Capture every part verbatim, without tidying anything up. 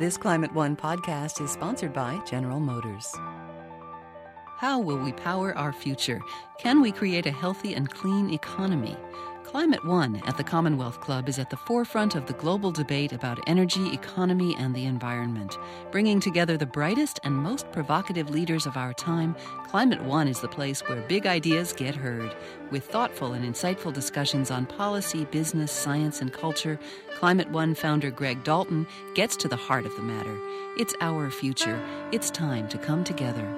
This Climate One podcast is sponsored by General Motors. How will we power our future? Can we create a healthy and clean economy? Climate One at the Commonwealth Club is at the forefront of the global debate about energy, economy, and the environment. Bringing together the brightest and most provocative leaders of our time, Climate One is the place where big ideas get heard. With thoughtful and insightful discussions on policy, business, science, and culture, Climate One founder Greg Dalton gets to the heart of the matter. It's our future. It's time to come together.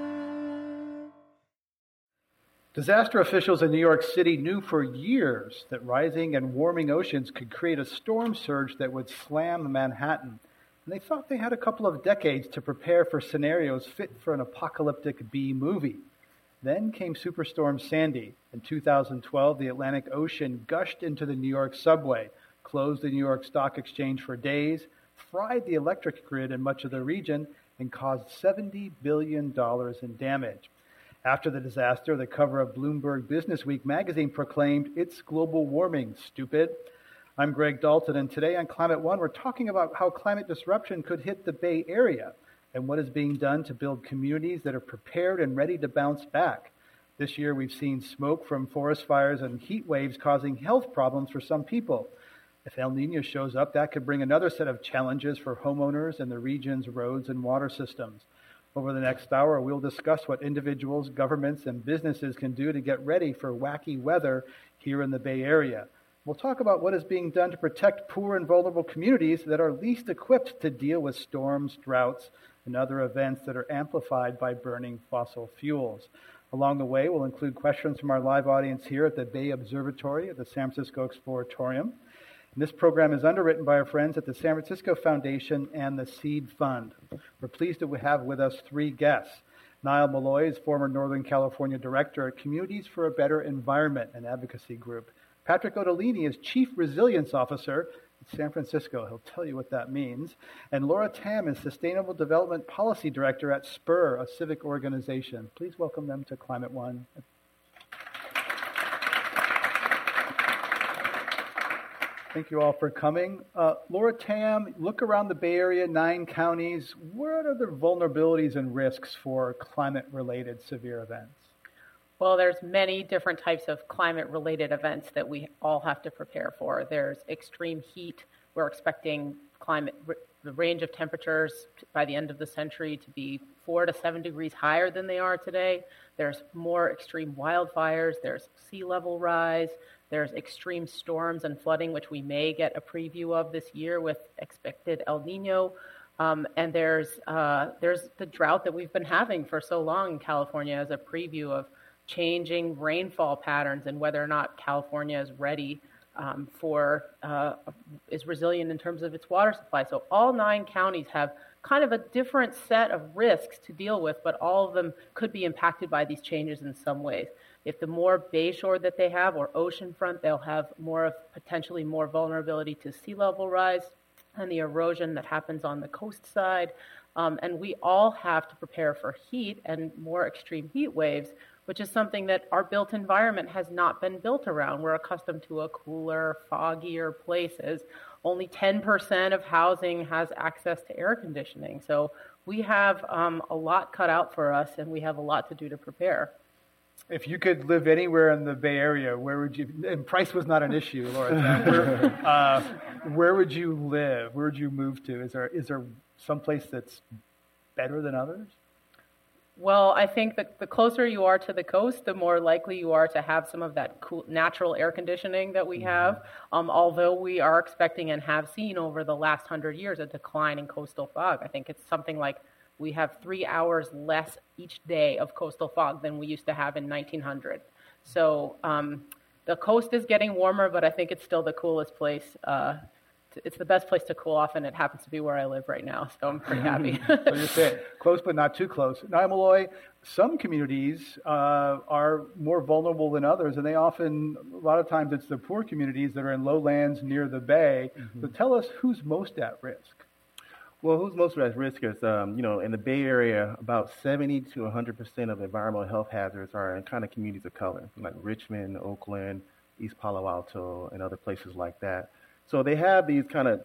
Disaster officials in New York City knew for years that rising and warming oceans could create a storm surge that would slam Manhattan. And they thought they had a couple of decades to prepare for scenarios fit for an apocalyptic B movie. Then came Superstorm Sandy. In two thousand twelve, the Atlantic Ocean gushed into the New York subway, closed the New York Stock Exchange for days, fried the electric grid in much of the region, and caused seventy billion dollars in damage. After the disaster, the cover of Bloomberg Businessweek magazine proclaimed, "It's global warming, stupid." I'm Greg Dalton, and today on Climate One, we're talking about how climate disruption could hit the Bay Area and what is being done to build communities that are prepared and ready to bounce back. This year, we've seen smoke from forest fires and heat waves causing health problems for some people. If El Nino shows up, that could bring another set of challenges for homeowners and the region's roads and water systems. Over the next hour, we'll discuss what individuals, governments, and businesses can do to get ready for wacky weather here in the Bay Area. We'll talk about what is being done to protect poor and vulnerable communities that are least equipped to deal with storms, droughts, and other events that are amplified by burning fossil fuels. Along the way, we'll include questions from our live audience here at the Bay Observatory at the San Francisco Exploratorium. And this program is underwritten by our friends at the San Francisco Foundation and the Seed Fund. We're pleased to have with us three guests. Niall Molloy is former Northern California Director at Communities for a Better Environment, an advocacy group. Patrick Ottolini is Chief Resilience Officer at San Francisco. He'll tell you what that means. And Laura Tam is Sustainable Development Policy Director at SPUR, a civic organization. Please welcome them to Climate One. Thank you all for coming. Uh, Laura Tam, look around the Bay Area, nine counties. What are the vulnerabilities and risks for climate-related severe events? Well, there's many different types of climate-related events that we all have to prepare for. There's extreme heat. We're expecting climate, the range of temperatures by the end of the century to be four to seven degrees higher than they are today. There's more extreme wildfires. There's sea level rise. There's extreme storms and flooding, which we may get a preview of this year with expected El Nino. Um, and there's uh, there's the drought that we've been having for so long in California as a preview of changing rainfall patterns and whether or not California is ready um, for, uh, is resilient in terms of its water supply. So all nine counties have kind of a different set of risks to deal with, but all of them could be impacted by these changes in some ways. If the more bayshore that they have or oceanfront, they'll have more of potentially more vulnerability to sea level rise and the erosion that happens on the coast side. Um, and we all have to prepare for heat and more extreme heat waves, which is something that our built environment has not been built around. We're accustomed to a cooler, foggier places. Only ten percent of housing has access to air conditioning. So we have um, a lot cut out for us, and we have a lot to do to prepare. If you could live anywhere in the Bay Area, where would you, and price was not an issue, Laura, where, uh, where would you live? Where would you move to? Is there is there some place that's better than others? Well, I think that the closer you are to the coast, the more likely you are to have some of that cool, natural air conditioning that we have, um, although we are expecting and have seen over the last hundred years a decline in coastal fog. I think it's something like we have three hours less each day of coastal fog than we used to have in nineteen hundred. So um, the coast is getting warmer, but I think it's still the coolest place. Uh, it's the best place to cool off, and it happens to be where I live right now, so I'm pretty happy. So you're saying close but not too close. Niall Molloy, some communities uh, are more vulnerable than others, and they often, a lot of times it's the poor communities that are in lowlands near the bay. Mm-hmm. So tell us who's most at risk. Well, who's most at risk is, um, you know, in the Bay Area, about seventy to one hundred percent of environmental health hazards are in kind of communities of color, like Richmond, Oakland, East Palo Alto, and other places like that. So they have these kind of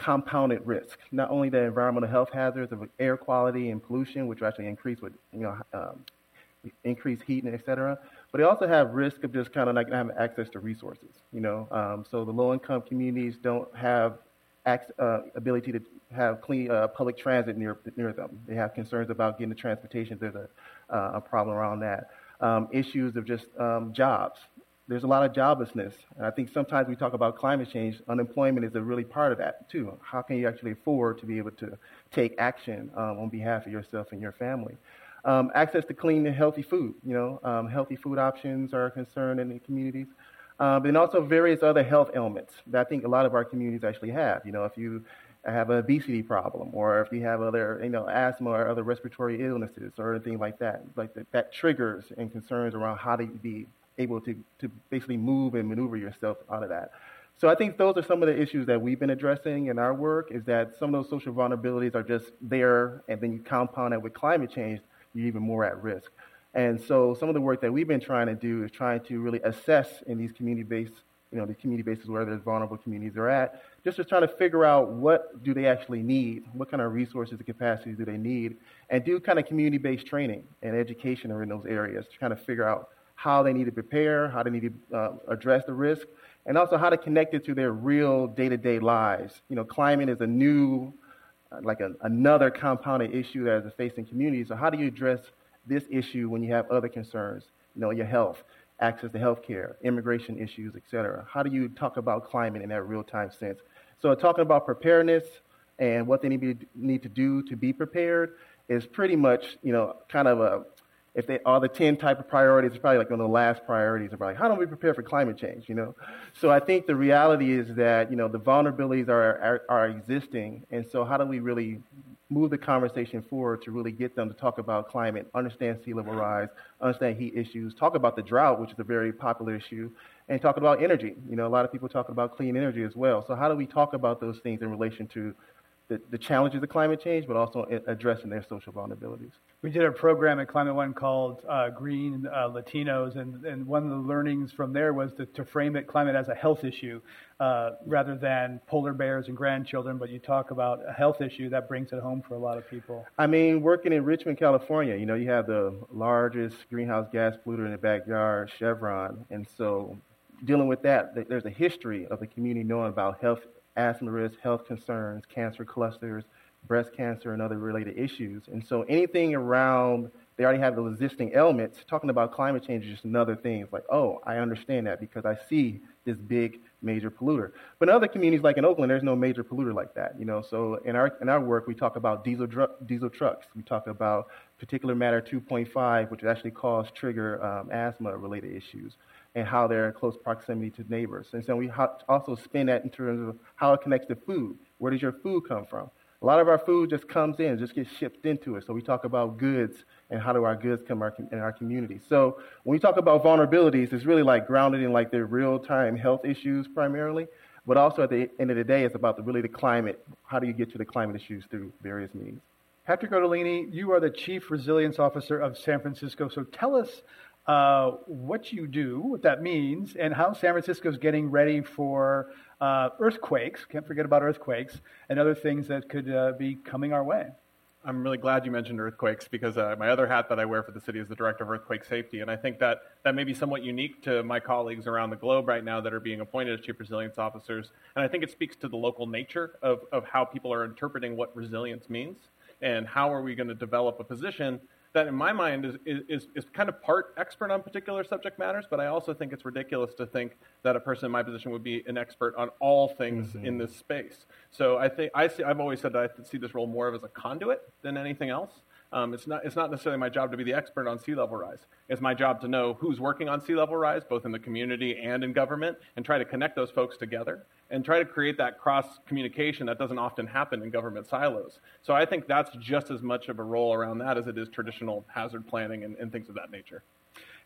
compounded risk. Not only the environmental health hazards of air quality and pollution, which will actually increase with, you know, um, increase heat and et cetera, but they also have risk of just kind of not having access to resources, you know. Um, so the low-income communities don't have ac- uh, ability to have clean uh, public transit near near them. They have concerns about getting the transportation. There's a, uh, a problem around that. Um, issues of just um, jobs. There's a lot of joblessness. And I think sometimes we talk about climate change, unemployment is a really part of that too. How can you actually afford to be able to take action um, on behalf of yourself and your family? Um, access to clean and healthy food. You know, um, healthy food options are a concern in the communities. Um, and also various other health ailments that I think a lot of our communities actually have. You know, if you have an obesity problem, or if you have other, you know, asthma or other respiratory illnesses or anything like that, like that, that triggers and concerns around how to be able to, to basically move and maneuver yourself out of that. So I think those are some of the issues that we've been addressing in our work, is that some of those social vulnerabilities are just there, and then you compound that with climate change, you're even more at risk. And so some of the work that we've been trying to do is trying to really assess in these community-based, you know, the community bases where there's vulnerable communities are at, just to try to figure out what do they actually need, what kind of resources and capacities do they need, and do kind of community-based training and education in those areas to kind of figure out how they need to prepare, how they need to uh, address the risk, and also how to connect it to their real day-to-day lives. You know, climate is a new, uh, like a, another compounded issue that is facing communities. So how do you address this issue when you have other concerns? You know, your health, access to health care, immigration issues, et cetera. How do you talk about climate in that real-time sense? So talking about preparedness and what they need to, need to do to be prepared is pretty much, you know, kind of a, if they are the ten type of priorities, it's probably like one of the last priorities of like, how do we prepare for climate change, you know? So I think the reality is that, you know, the vulnerabilities are, are, are existing. And so how do we really move the conversation forward to really get them to talk about climate, understand sea level rise, understand heat issues, talk about the drought, which is a very popular issue, and talk about energy. You know, a lot of people talk about clean energy as well. So how do we talk about those things in relation to the, the challenges of climate change, but also addressing their social vulnerabilities? We did a program at Climate One called uh, Green uh, Latinos, and, and one of the learnings from there was to, to frame it climate as a health issue uh, rather than polar bears and grandchildren, but you talk about a health issue that brings it home for a lot of people. I mean, working in Richmond, California, you know, you have the largest greenhouse gas polluter in the backyard, Chevron, and so dealing with that, there's a history of the community knowing about health, asthma risk, health concerns, cancer clusters, breast cancer, and other related issues. And so anything around, they already have those existing elements. Talking about climate change is just another thing. It's like, oh, I understand that because I see this big major polluter. But in other communities, like in Oakland, there's no major polluter like that. You know, so in our in our work, we talk about diesel dr- diesel trucks. We talk about particulate matter two point five, which actually cause trigger um, asthma-related issues, and how they're in close proximity to neighbors. And so we ha- also spin that in terms of how it connects to food. Where does your food come from? A lot of our food just comes in, just gets shipped into it. So we talk about goods and how do our goods come our, in our community. So when we talk about vulnerabilities, it's really like grounded in like the real-time health issues primarily, but also at the end of the day, it's about the really the climate. How do you get to the climate issues through various means? Patrick Ottolini, you are the Chief Resilience Officer of San Francisco. So tell us uh, what you do, what that means, and how San Francisco is getting ready for uh, earthquakes. Can't forget about earthquakes and other things that could uh, be coming our way. I'm really glad you mentioned earthquakes because uh, my other hat that I wear for the city is the Director of Earthquake Safety, and I think that that may be somewhat unique to my colleagues around the globe right now that are being appointed as Chief Resilience Officers, and I think it speaks to the local nature of, of how people are interpreting what resilience means, and how are we going to develop a position that in my mind is, is, is kind of part expert on particular subject matters, but I also think it's ridiculous to think that a person in my position would be an expert on all things mm-hmm. in this space. So I think I see, I've always said that I see this role more of as a conduit than anything else. Um, it's not it's not necessarily my job to be the expert on sea level rise. It's my job to know who's working on sea level rise, both in the community and in government, and try to connect those folks together and try to create that cross communication that doesn't often happen in government silos. So I think that's just as much of a role around that as it is traditional hazard planning and, and things of that nature.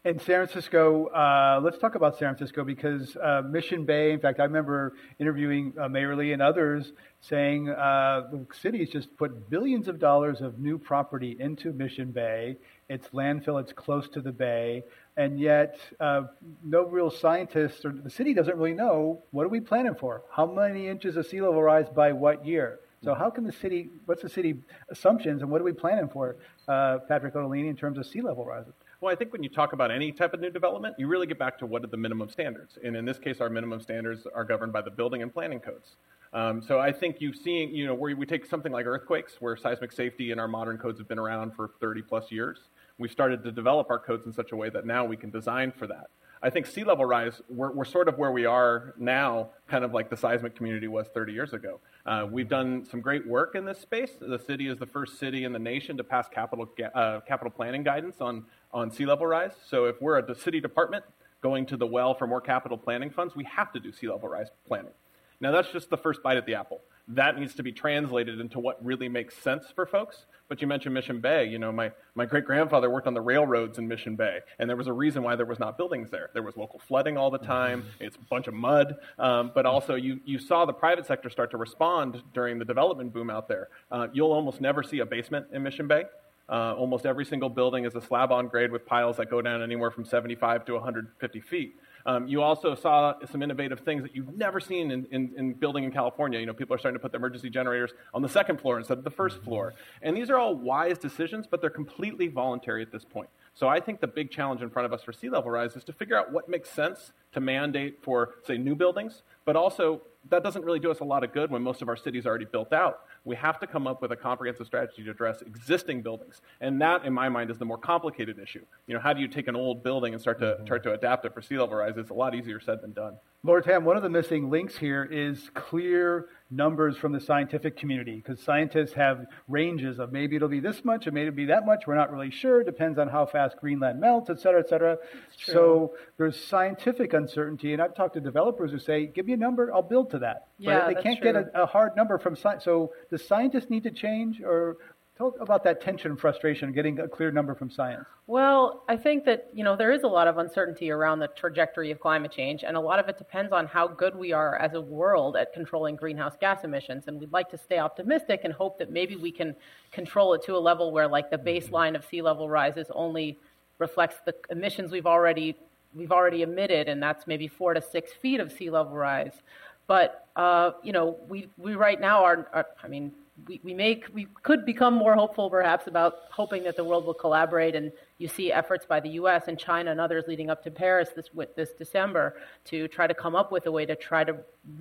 In San Francisco, uh, let's talk about San Francisco because uh, Mission Bay, in fact, I remember interviewing uh, Mayor Lee and others saying uh, the city's just put billions of dollars of new property into Mission Bay. It's landfill, it's close to the bay, and yet uh, no real scientists, or the city doesn't really know, what are we planning for? How many inches of sea level rise by what year? So how can the city, what's the city assumptions and what are we planning for, uh, Patrick Ottolini, in terms of sea level rises? Well, I think when you talk about any type of new development, you really get back to what are the minimum standards. And in this case, our minimum standards are governed by the building and planning codes. Um, so I think you've seen, you know, where we take something like earthquakes, where seismic safety and our modern codes have been around for thirty plus years. We've started to develop our codes in such a way that now we can design for that. I think sea level rise, we're, we're sort of where we are now, kind of like the seismic community was thirty years ago. Uh, we've done some great work in this space. The city is the first city in the nation to pass capital uh, capital planning guidance on, on sea level rise. So if we're a city department going to the well for more capital planning funds, we have to do sea level rise planning. Now that's just the first bite at the apple. That needs to be translated into what really makes sense for folks. But you mentioned Mission Bay. You know, my, my great-grandfather worked on the railroads in Mission Bay, and there was a reason why there was not buildings there. There was local flooding all the time. It's a bunch of mud. Um, but also you, you saw the private sector start to respond during the development boom out there. Uh, you'll almost never see a basement in Mission Bay. Uh, almost every single building is a slab on grade with piles that go down anywhere from seventy-five to one hundred fifty feet. Um, you also saw some innovative things that you've never seen in, in, in building in California. You know, people are starting to put the emergency generators on the second floor instead of the first floor. And these are all wise decisions, but they're completely voluntary at this point. So I think the big challenge in front of us for sea level rise is to figure out what makes sense to mandate for, say, new buildings, but also that doesn't really do us a lot of good when most of our cities are already built out. We have to come up with a comprehensive strategy to address existing buildings. And that, in my mind, is the more complicated issue. You know, how do you take an old building and start to, start to adapt it for sea level rise? It's a lot easier said than done. Laura Tam, one of the missing links here is clear numbers from the scientific community, because scientists have ranges of maybe it'll be this much, or maybe it'll be that much. We're not really sure. Depends on how fast Greenland melts, et cetera, et cetera. So there's scientific uncertainty, and I've talked to developers who say, give me a number, I'll build to that. Yeah, but they that's can't true. get a, a hard number from science. So does scientists need to change, or tell about that tension and frustration, getting a clear number from science? Well, I think that, you know, there is a lot of uncertainty around the trajectory of climate change, and a lot of it depends on how good we are as a world at controlling greenhouse gas emissions. And we'd like to stay optimistic and hope that maybe we can control it to a level where, like, the baseline of sea level rises only reflects the emissions we've already we've already emitted, and that's maybe four to six feet of sea level rise. But uh, you know, we we right now are, are I mean. We, we make we could become more hopeful, perhaps, about hoping that the world will collaborate. And you see efforts by the U S and China and others leading up to Paris this this December to try to come up with a way to try to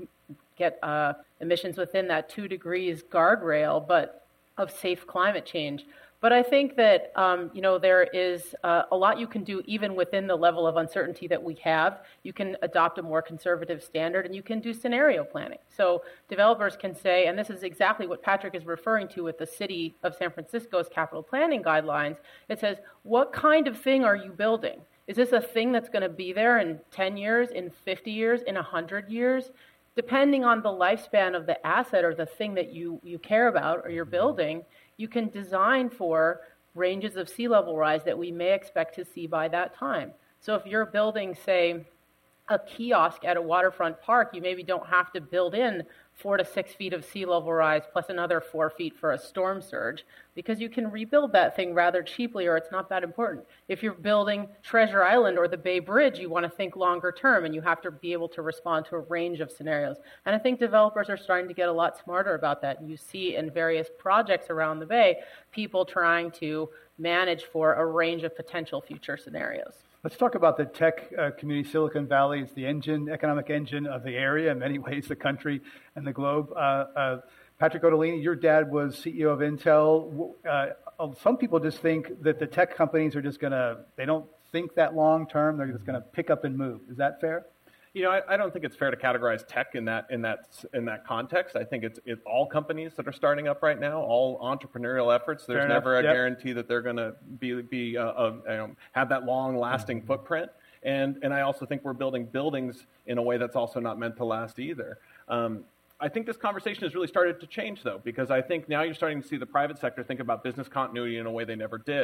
get uh, emissions within that two degrees guardrail, but of safe climate change. But I think that, um, you know, there is uh, a lot you can do even within the level of uncertainty that we have. You can adopt a more conservative standard, and you can do scenario planning. So developers can say, and this is exactly what Patrick is referring to with the city of San Francisco's capital planning guidelines. It says, what kind of thing are you building? Is this a thing that's going to be there in ten years, in fifty years, in one hundred years? Depending on the lifespan of the asset or the thing that you, you care about or you're building, you can design for ranges of sea level rise that we may expect to see by that time. So if you're building, say, a kiosk at a waterfront park, you maybe don't have to build in four to six feet of sea level rise plus another four feet for a storm surge, because you can rebuild that thing rather cheaply, or it's not that important. If you're building Treasure Island or the Bay Bridge, you want to think longer term, and you have to be able to respond to a range of scenarios. And I think developers are starting to get a lot smarter about that. You see in various projects around the Bay, people trying to manage for a range of potential future scenarios. Let's talk about the tech uh, community. Silicon Valley is the engine, economic engine of the area, in many ways, the country and the globe. Uh, uh, Patrick Ottolini, your dad was C E O of Intel. Uh, some people just think that the tech companies are just going to, they don't think that long term. They're just going to pick up and move. Is that fair? You know, I, I don't think it's fair to categorize tech in that in that in that context. I think it's it's all companies that are starting up right now, all entrepreneurial efforts. There's Fair never enough. a Yep. guarantee that they're going to be be uh, uh, you know, have that long lasting mm-hmm. footprint. And and I also think we're building buildings in a way that's also not meant to last either. Um, I think this conversation has really started to change, though, because I think now you're starting to see the private sector think about business continuity in a way they never did.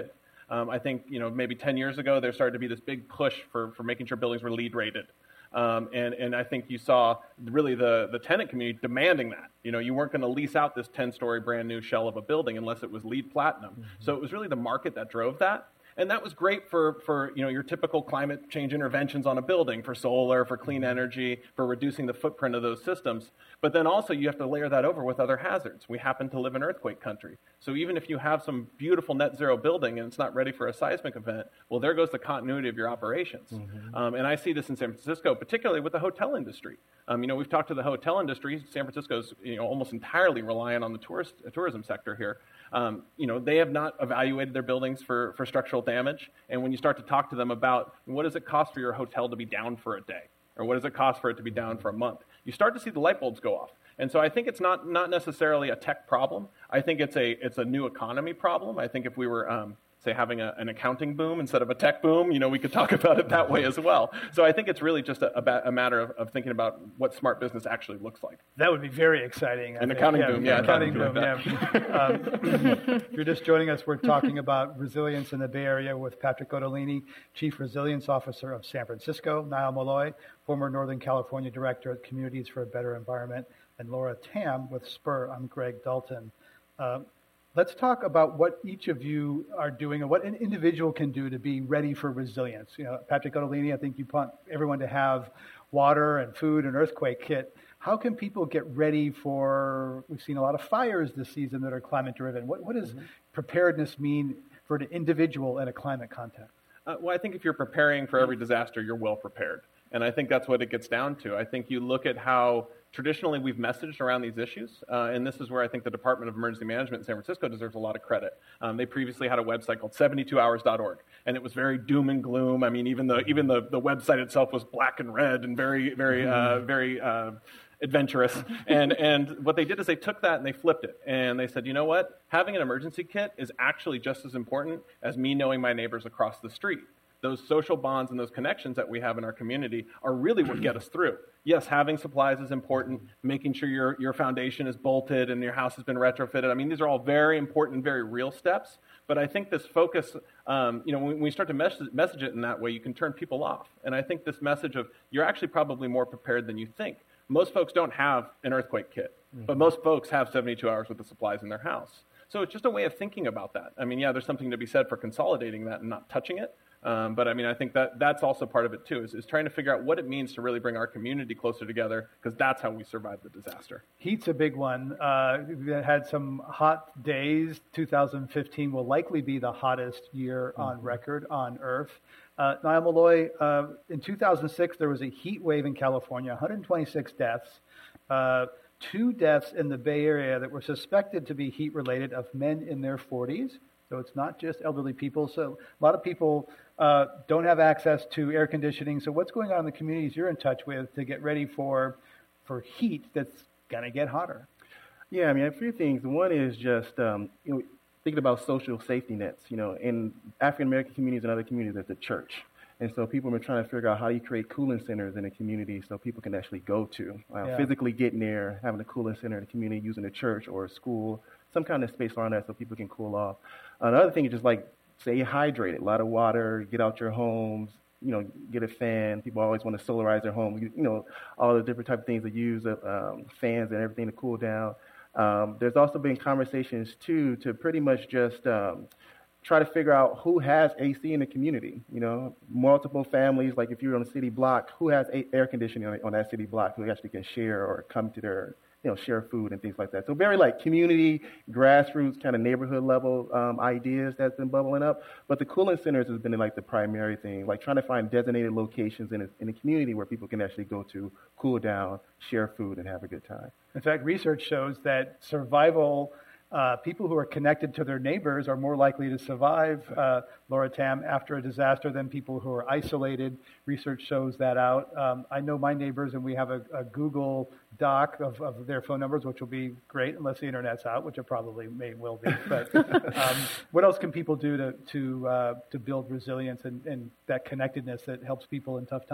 Um, I think, you know, maybe ten years ago, there started to be this big push for, for making sure buildings were LEED rated. Um, and, and I think you saw really the, the tenant community demanding that. You know, you weren't going to lease out this ten-story brand new shell of a building unless it was LEED Platinum. Mm-hmm. So it was really the market that drove that. And that was great for, for, you know, your typical climate change interventions on a building, for solar, for clean energy, for reducing the footprint of those systems. But then also you have to layer that over with other hazards. We happen to live in earthquake country. So even if you have some beautiful net zero building and it's not ready for a seismic event, well, there goes the continuity of your operations. Mm-hmm. Um, and I see this in San Francisco, particularly with the hotel industry. Um, you know, we've talked to the hotel industry. San Francisco's, you know, almost entirely reliant on the tourist, uh, tourism sector here. Um, you know, they have not evaluated their buildings for, for structural damage. And when you start to talk to them about what does it cost for your hotel to be down for a day, or what does it cost for it to be down for a month, you start to see the light bulbs go off. And so I think it's not, not necessarily a tech problem. I think it's a, it's a new economy problem. I think if we were, um, say, having a, an accounting boom instead of a tech boom, you know, we could talk about it that way as well. So I think it's really just a, a, a matter of, of thinking about what smart business actually looks like. That would be very exciting. An accounting boom, yeah. Accounting boom, yeah. um, if you're just joining us, we're talking about resilience in the Bay Area with Patrick Ottolini, Chief Resilience Officer of San Francisco, Niall Molloy, former Northern California Director at Communities for a Better Environment, and Laura Tam with Spur. I'm Greg Dalton. Uh, Let's talk about what each of you are doing and what an individual can do to be ready for resilience. You know, Patrick Ottolini, I think you want everyone to have water and food and earthquake kit. How can people get ready for, we've seen a lot of fires this season that are climate driven. What, what does mm-hmm. preparedness mean for an individual in a climate context? Uh, well, I think if you're preparing for every disaster, you're well prepared. And I think that's what it gets down to. I think you look at how traditionally we've messaged around these issues, uh, and this is where I think the Department of Emergency Management in San Francisco deserves a lot of credit. Um, they previously had a website called seventy-two hours dot org, and it was very doom and gloom. I mean, even the even the, the website itself was black and red and very, very, uh, very uh, adventurous. And, and what they did is they took that and they flipped it, and they said, you know what? Having an emergency kit is actually just as important as me knowing my neighbors across the street. Those social bonds and those connections that we have in our community are really what get us through. Yes, having supplies is important, making sure your, your foundation is bolted and your house has been retrofitted. I mean, these are all very important, very real steps. But I think this focus, um, you know, when we start to message, message it in that way, you can turn people off. And I think this message of you're actually probably more prepared than you think. Most folks don't have an earthquake kit, mm-hmm. but most folks have seventy-two hours worth of supplies in their house. So it's just a way of thinking about that. I mean, yeah, there's something to be said for consolidating that and not touching it. Um, but I mean, I think that that's also part of it too, is, is trying to figure out what it means to really bring our community closer together, because that's how we survive the disaster. Heat's a big one. Uh, we had some hot days. two thousand fifteen will likely be the hottest year mm-hmm. on record on Earth. Uh, Niall Molloy, uh, in two thousand six, there was a heat wave in California, one hundred twenty-six deaths. Uh, two deaths in the Bay Area that were suspected to be heat-related of men in their forties. So it's not just elderly people. So a lot of people uh, don't have access to air conditioning. So what's going on in the communities you're in touch with to get ready for for heat that's going to get hotter? Yeah, I mean, a few things. One is just um, you know, thinking about social safety nets. You know, in African-American communities and other communities, there's the church. And so people are trying to figure out how do you create cooling centers in a community so people can actually go to, uh, yeah. physically getting there, having a cooling center in a community, using a church or a school, some kind of space around that so people can cool off. Another thing is just like stay hydrated, a lot of water, get out your homes, you know, get a fan. People always want to solarize their home, you know, all the different type of things that use um, fans and everything to cool down. Um, there's also been conversations too to pretty much just um, try to figure out who has A C in the community. You know, multiple families, like if you're on a city block, who has a- air conditioning on, on that city block who actually can share or come to their, you know, share food and things like that. So very like community, grassroots, kind of neighborhood level um, ideas that's been bubbling up. But the cooling centers has been like the primary thing, like trying to find designated locations in a, in a community where people can actually go to cool down, share food, and have a good time. In fact, research shows that survival Uh, people who are connected to their neighbors are more likely to survive, uh, Laura Tam, after a disaster than people who are isolated. Research shows that out. Um, I know my neighbors, and we have a, a Google Doc of, of their phone numbers, which will be great unless the internet's out, which it probably may will be. But um, what else can people do to to uh, to build resilience and, and that connectedness that helps people in tough times?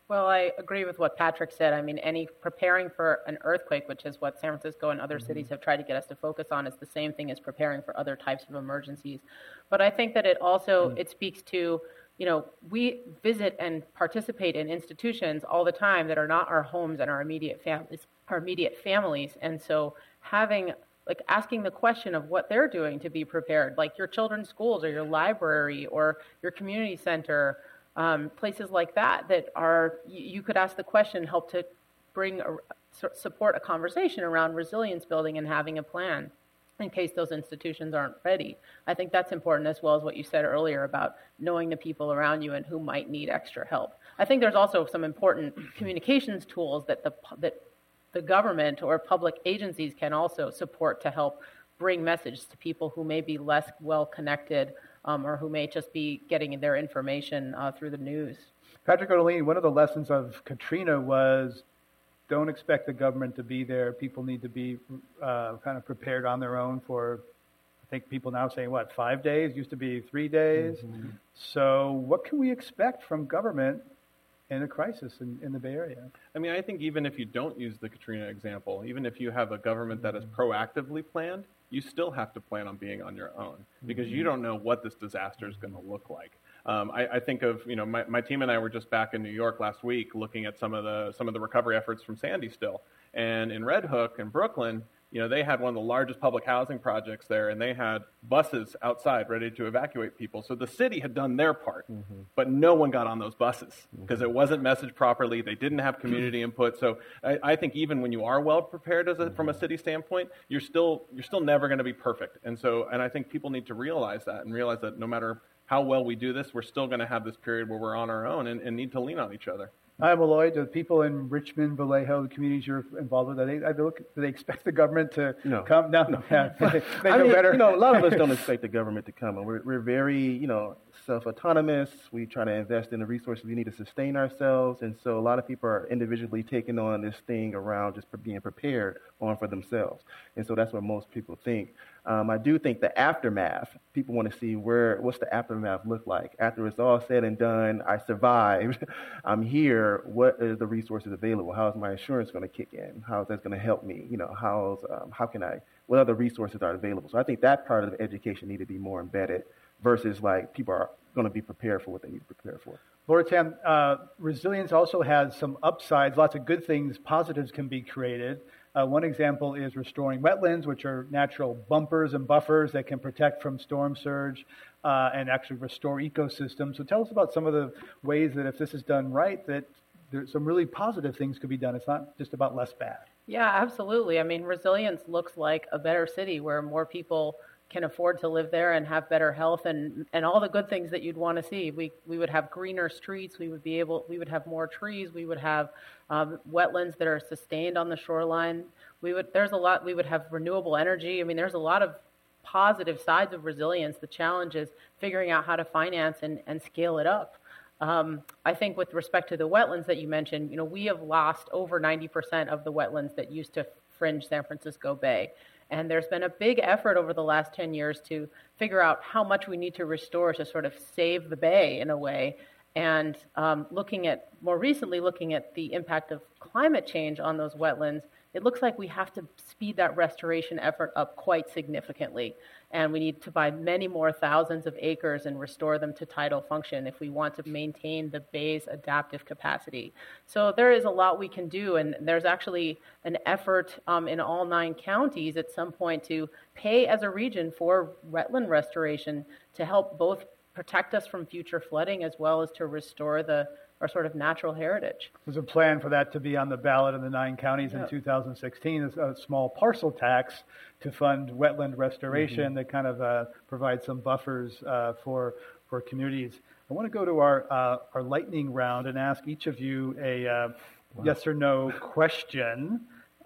Well, I agree with what Patrick said. I mean, any preparing for an earthquake, which is what San Francisco and other mm-hmm. cities have tried to get us to focus on, is the same thing as preparing for other types of emergencies. But I think that it also, mm-hmm. it speaks to, you know, we visit and participate in institutions all the time that are not our homes and our immediate families, our immediate families. And so having, like asking the question of what they're doing to be prepared, like your children's schools or your library or your community center, Um, places like that that are, you, you could ask the question, help to bring, a, support a conversation around resilience building and having a plan in case those institutions aren't ready. I think that's important, as well as what you said earlier about knowing the people around you and who might need extra help. I think there's also some important communications tools that the, that the government or public agencies can also support to help bring messages to people who may be less well connected Um, or who may just be getting their information uh, through the news. Patrick Ottolini, one of the lessons of Katrina was don't expect the government to be there. People need to be uh, kind of prepared on their own for, I think people now saying, what, five days? Used to be three days. Mm-hmm. So what can we expect from government in a crisis in, in the Bay Area? I mean, I think even if you don't use the Katrina example, even if you have a government that is proactively planned, you still have to plan on being on your own because you don't know what this disaster is going to look like. Um, I, I think of, you know, my, my team and I were just back in New York last week looking at some of the some of the recovery efforts from Sandy still. And in Red Hook in Brooklyn, you know, they had one of the largest public housing projects there, and they had buses outside ready to evacuate people. So the city had done their part, mm-hmm. but no one got on those buses because mm-hmm. it wasn't messaged properly. They didn't have community input. So I, I think even when you are well prepared as a, from a city standpoint, you're still you're still never going to be perfect. And so, and I think people need to realize that and realize that no matter how well we do this, we're still going to have this period where we're on our own and, and need to lean on each other. Hi, Malloy. Do people in Richmond, Vallejo, the communities you're involved with, do they, do they expect the government to no. come? No, no. Yeah. they, they I know mean, better. You know, a lot of us don't expect the government to come. And we're, we're very, you know, self-autonomous. We try to invest in the resources we need to sustain ourselves. And so a lot of people are individually taking on this thing around just being prepared on for themselves. And so that's what most people think. Um, I do think the aftermath, people want to see where, what's the aftermath look like? After it's all said and done, I survived, I'm here, what are the resources available? How is my insurance going to kick in? How is that going to help me? You know, how's, um, how can I, what other resources are available? So I think that part of education need to be more embedded versus like people are going to be prepared for what they need to prepare for. Laura Tam, uh, resilience also has some upsides, lots of good things, positives can be created. Uh, one example is restoring wetlands, which are natural bumpers and buffers that can protect from storm surge uh, and actually restore ecosystems. So tell us about some of the ways that if this is done right, that there's some really positive things could be done. It's not just about less bad. Yeah, absolutely. I mean, resilience looks like a better city where more people can afford to live there and have better health and, and all the good things that you'd want to see. We we would have greener streets. We would be able. We would have more trees. We would have um, wetlands that are sustained on the shoreline. We would. There's a lot. We would have renewable energy. I mean, there's a lot of positive sides of resilience. The challenge is figuring out how to finance and, and scale it up. Um, I think with respect to the wetlands that you mentioned, you know, we have lost over ninety percent of the wetlands that used to fringe San Francisco Bay. And there's been a big effort over the last ten years to figure out how much we need to restore to sort of save the bay in a way. And um, looking at, more recently, looking at the impact of climate change on those wetlands, it looks like we have to speed that restoration effort up quite significantly. And we need to buy many more thousands of acres and restore them to tidal function if we want to maintain the bay's adaptive capacity. So there is a lot we can do, and there's actually an effort um, in all nine counties at some point to pay as a region for wetland restoration to help both protect us from future flooding as well as to restore the our sort of natural heritage. There's a plan for that to be on the ballot in the nine counties yep. in two thousand sixteen, a small parcel tax to fund wetland restoration mm-hmm. that kind of uh, provides some buffers uh, for for communities. I want to go to our uh, our lightning round and ask each of you a uh, wow. yes or no question.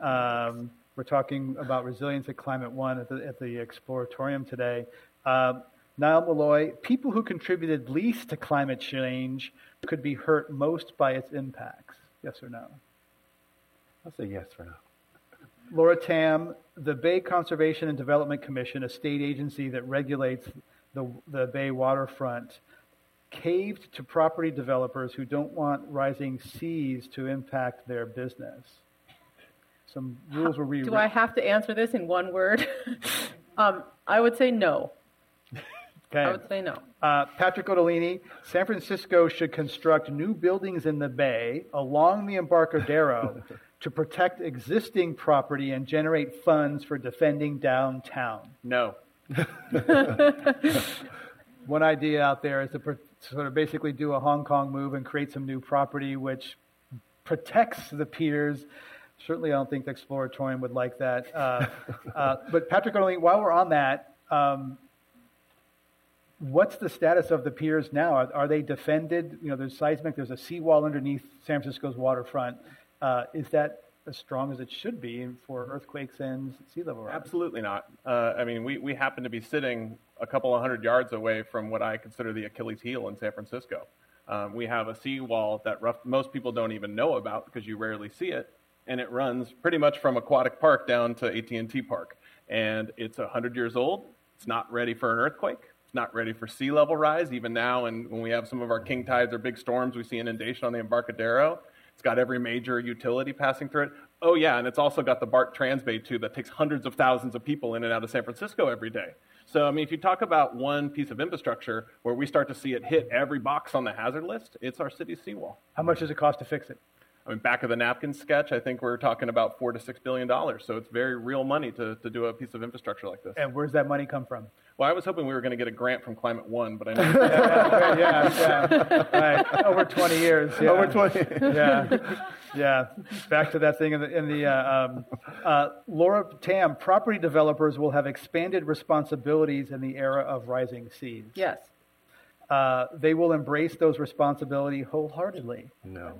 Um, we're talking about resilience at Climate One at the, at the Exploratorium today. Uh, Niall Malloy, people who contributed least to climate change could be hurt most by its impacts. Yes or no? I'll say yes for now. Laura Tam, the Bay Conservation and Development Commission, a state agency that regulates the, the Bay waterfront, caved to property developers who don't want rising seas to impact their business. Some rules were rewritten. Do I have to answer this in one word? um, I would say no. Okay. I would say no. Uh, Patrick Ottolini, San Francisco should construct new buildings in the Bay along the Embarcadero to protect existing property and generate funds for defending downtown. No. One idea out there is to pr- sort of basically do a Hong Kong move and create some new property which protects the piers. Certainly I don't think the Exploratorium would like that. Uh, uh, but Patrick Ottolini, while we're on that, um, what's the status of the piers now? Are, are they defended? You know, there's seismic, there's a seawall underneath San Francisco's waterfront. Uh, is that as strong as it should be for earthquakes and sea level rise? Absolutely not. Uh, I mean, we, we happen to be sitting a couple of hundred yards away from what I consider the Achilles heel in San Francisco. Um, we have a seawall that rough, most people don't even know about because you rarely see it, and it runs pretty much from Aquatic Park down to A T and T Park. And it's one hundred years old. It's not ready for an earthquake. It's not ready for sea level rise. Even now, and when we have some of our king tides or big storms, we see inundation on the Embarcadero. It's got every major utility passing through it. Oh, yeah, and it's also got the BART Transbay tube that takes hundreds of thousands of people in and out of San Francisco every day. So, I mean, if you talk about one piece of infrastructure where we start to see it hit every box on the hazard list, it's our city's seawall. How much does it cost to fix it? I mean, back of the napkin sketch, I think we're talking about four to six billion dollars. So it's very real money to, to do a piece of infrastructure like this. And where's that money come from? Well, I was hoping we were going to get a grant from Climate One, but I know. yeah, yeah, yeah. Right. Over twenty years. Yeah. Over twenty. Yeah, yeah. Back to that thing in the, in the uh, um, uh, Laura Tam, property developers will have expanded responsibilities in the era of rising seas. Yes. Uh, they will embrace those responsibilities wholeheartedly. No.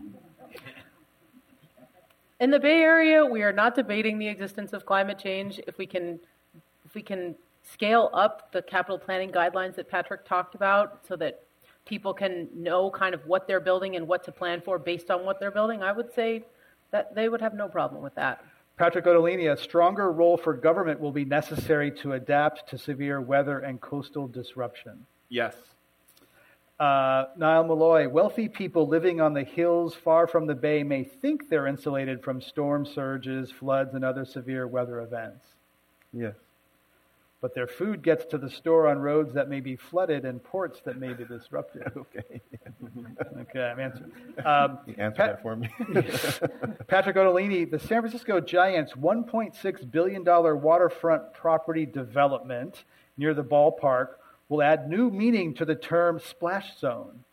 In the Bay Area, we are not debating the existence of climate change. If we can, if we can scale up the capital planning guidelines that Patrick talked about so that people can know kind of what they're building and what to plan for based on what they're building, I would say that they would have no problem with that. Patrick Ottolini, a stronger role for government will be necessary to adapt to severe weather and coastal disruption. Yes. Uh, Niall Malloy, wealthy people living on the hills far from the bay may think they're insulated from storm surges, floods, and other severe weather events. Yes. But their food gets to the store on roads that may be flooded and ports that may be disrupted. Okay. Okay, I'm answering. Um, You answered Pat- that for me. Patrick Ottolini, the San Francisco Giants' one point six billion dollars waterfront property development near the ballpark will add new meaning to the term splash zone.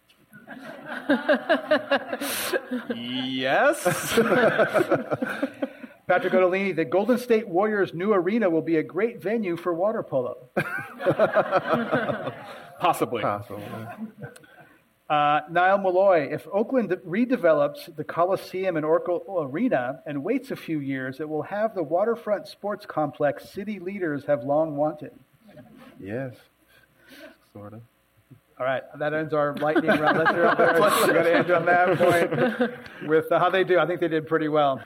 Yes. Patrick Ottolini, the Golden State Warriors' new arena will be a great venue for water polo. Possibly. Possible. Uh, Niall Malloy, if Oakland redevelops the Coliseum and Oracle Arena and waits a few years, it will have the waterfront sports complex city leaders have long wanted. Yes. Sort of. All right, that ends our lightning round. Let's, let's, let's go to end on that point with uh, how they do. I think they did pretty well.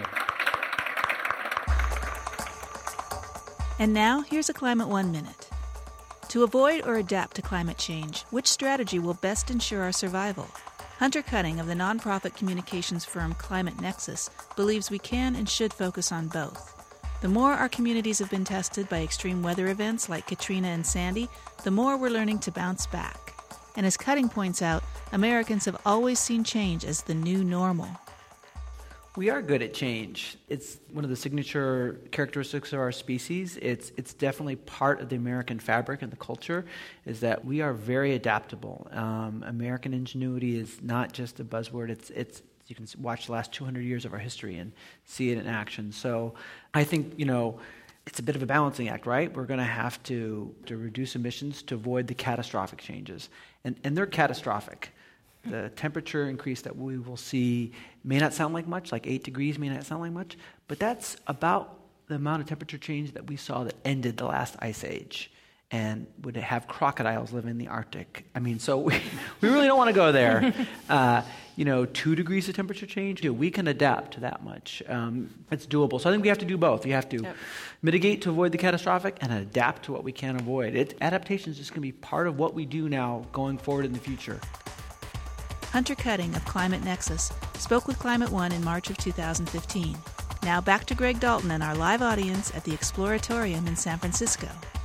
And now, here's a Climate One Minute. To avoid or adapt to climate change, which strategy will best ensure our survival? Hunter Cutting of the nonprofit communications firm Climate Nexus believes we can and should focus on both. The more our communities have been tested by extreme weather events like Katrina and Sandy, the more we're learning to bounce back. And as Cutting points out, Americans have always seen change as the new normal. We are good at change. It's one of the signature characteristics of our species. It's it's definitely part of the American fabric and the culture, is that we are very adaptable. Um, American ingenuity is not just a buzzword. It's it's you can watch the last two hundred years of our history and see it in action. So I think, you know, it's a bit of a balancing act, right? We're going to have to to reduce emissions to avoid the catastrophic changes. And and they're catastrophic. The temperature increase that we will see may not sound like much, like eight degrees may not sound like much, but that's about the amount of temperature change that we saw that ended the last ice age. and would have crocodiles live in the Arctic. I mean, so we, we really don't want to go there. Uh, you know, two degrees of temperature change, we can adapt to that much. Um, it's doable. So I think we have to do both. We have to yep. mitigate to avoid the catastrophic and adapt to what we can avoid. It, adaptation is just going to be part of what we do now going forward in the future. Hunter Cutting of Climate Nexus spoke with Climate One in March of two thousand fifteen. Now back to Greg Dalton and our live audience at the Exploratorium in San Francisco.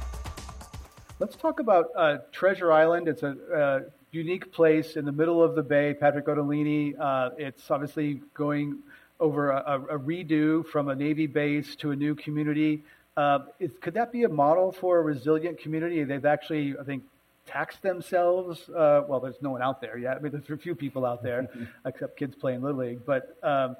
Let's talk about uh, Treasure Island. It's a uh, unique place in the middle of the bay. Patrick Ottolini, uh, it's obviously going over a, a redo from a Navy base to a new community. Uh, is, could that be a model for a resilient community? They've actually, I think, taxed themselves. Uh, well, there's no one out there yet. I mean, there's a few people out there, except kids playing Little League. But um,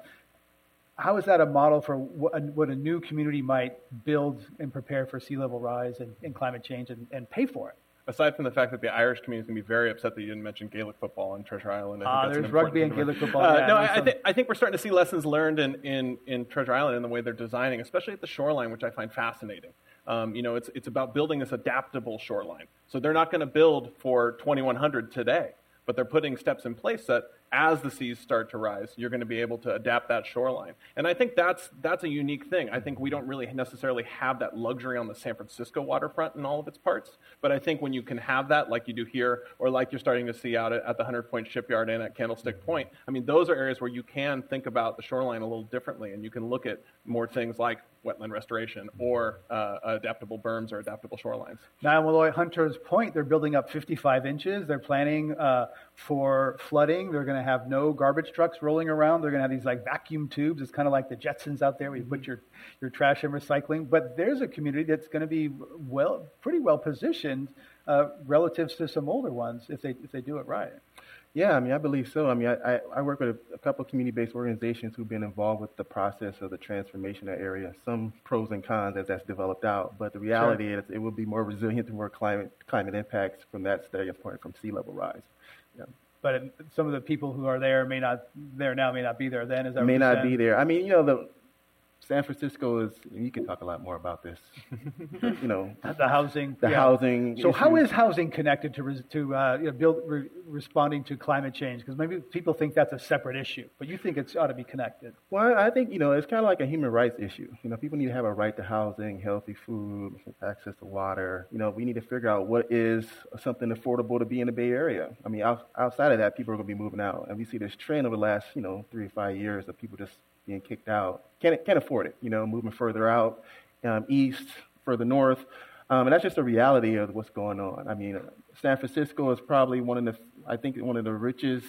how is that a model for what a, what a new community might build and prepare for sea level rise and, and climate change and, and pay for it? Aside from the fact that the Irish community is going to be very upset that you didn't mention Gaelic football on Treasure Island. I think uh, that's there's rugby and Gaelic football. Uh, yeah, no, I, I, th- I think we're starting to see lessons learned in, in, in Treasure Island in the way they're designing, especially at the shoreline, which I find fascinating. Um, you know, it's, it's about building this adaptable shoreline. So they're not going to build for twenty-one hundred today, but they're putting steps in place that as the seas start to rise, you're going to be able to adapt that shoreline. And I think that's that's a unique thing. I think we don't really necessarily have that luxury on the San Francisco waterfront in all of its parts. But I think when you can have that, like you do here, or like you're starting to see out at, at the Hundred Point Shipyard and at Candlestick Point, I mean, those are areas where you can think about the shoreline a little differently, and you can look at more things like wetland restoration or uh, adaptable berms or adaptable shorelines. Now, Malloy Hunter's Point, they're building up fifty-five inches. They're planning uh, for flooding. They're going to have no garbage trucks rolling around. They're going to have these like vacuum tubes. It's kind of like the Jetsons out there where you put your, your trash in recycling. But there's a community that's going to be well, pretty well positioned uh, relative to some older ones if they if they do it right. Yeah, I mean, I believe so. I mean, I, I, I work with a, a couple of community-based organizations who've been involved with the process of the transformation of that area. Some pros and cons as that's developed out, but the reality sure. is it will be more resilient to more climate climate impacts from that standpoint from sea level rise. Yeah. But some of the people who are there may not there now may not be there then. Is that may what not be there. I mean, you know, the San Francisco is. You can talk a lot more about this. You know, the housing. The yeah. housing. So issues. how is housing connected to res, to uh, you know, build re, responding to climate change? Because maybe people think that's a separate issue, but you think it ought to be connected. Well, I think you know it's kind of like a human rights issue. You know, people need to have a right to housing, healthy food, access to water. You know, we need to figure out what is something affordable to be in the Bay Area. I mean, out, outside of that, people are going to be moving out, and we see this trend over the last you know three to five years of people just being kicked out, can't can't afford it, you know, moving further out, um, east, further north, um, and that's just a reality of what's going on. I mean, San Francisco is probably one of the, I think, one of the richest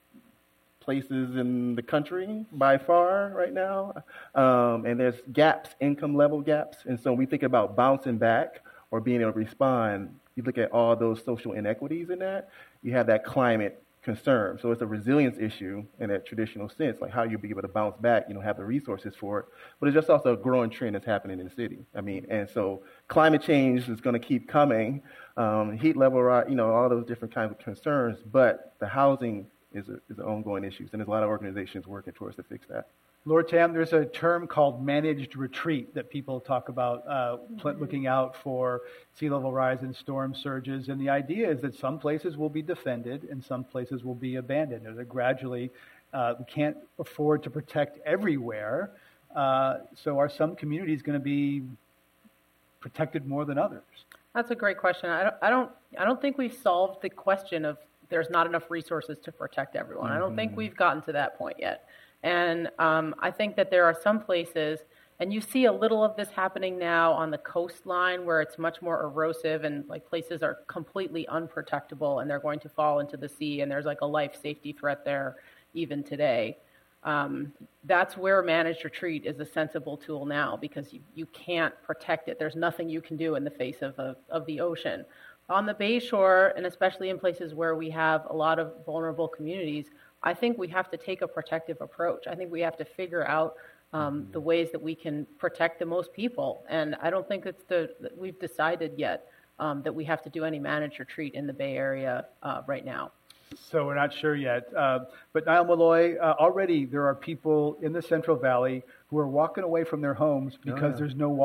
places in the country by far right now, um, and there's gaps, income level gaps, and so when we think about bouncing back or being able to respond, you look at all those social inequities in that, you have that climate concern. So it's a resilience issue in that traditional sense, like how you'll be able to bounce back, you know, have the resources for it. But it's just also a growing trend that's happening in the city. I mean, and so climate change is going to keep coming, um, heat level, you know, all those different kinds of concerns. But the housing is, a, is an ongoing issue, and there's a lot of organizations working towards to fix that. Lord Tam, there's a term called managed retreat that people talk about, uh, pl- looking out for sea level rise and storm surges. And the idea is that some places will be defended and some places will be abandoned. Or that gradually, uh, we can't afford to protect everywhere. Uh, so are some communities going to be protected more than others? That's a great question. I don't, I don't, I don't think we've solved the question of there's not enough resources to protect everyone. Mm-hmm. I don't think we've gotten to that point yet. And um, I think that there are some places, and you see a little of this happening now on the coastline where it's much more erosive and like places are completely unprotectable and they're going to fall into the sea and there's like a life safety threat there even today. Um, that's where managed retreat is a sensible tool now because you, you can't protect it. There's nothing you can do in the face of, a, of the ocean. On the Bay Shore, and especially in places where we have a lot of vulnerable communities, I think we have to take a protective approach. I think we have to figure out um, the ways that we can protect the most people. And I don't think it's the that we've decided yet um, that we have to do any managed retreat in the Bay Area uh, right now. So we're not sure yet. Uh, but Niall Malloy, uh, already there are people in the Central Valley who are walking away from their homes because oh, yeah. there's no water.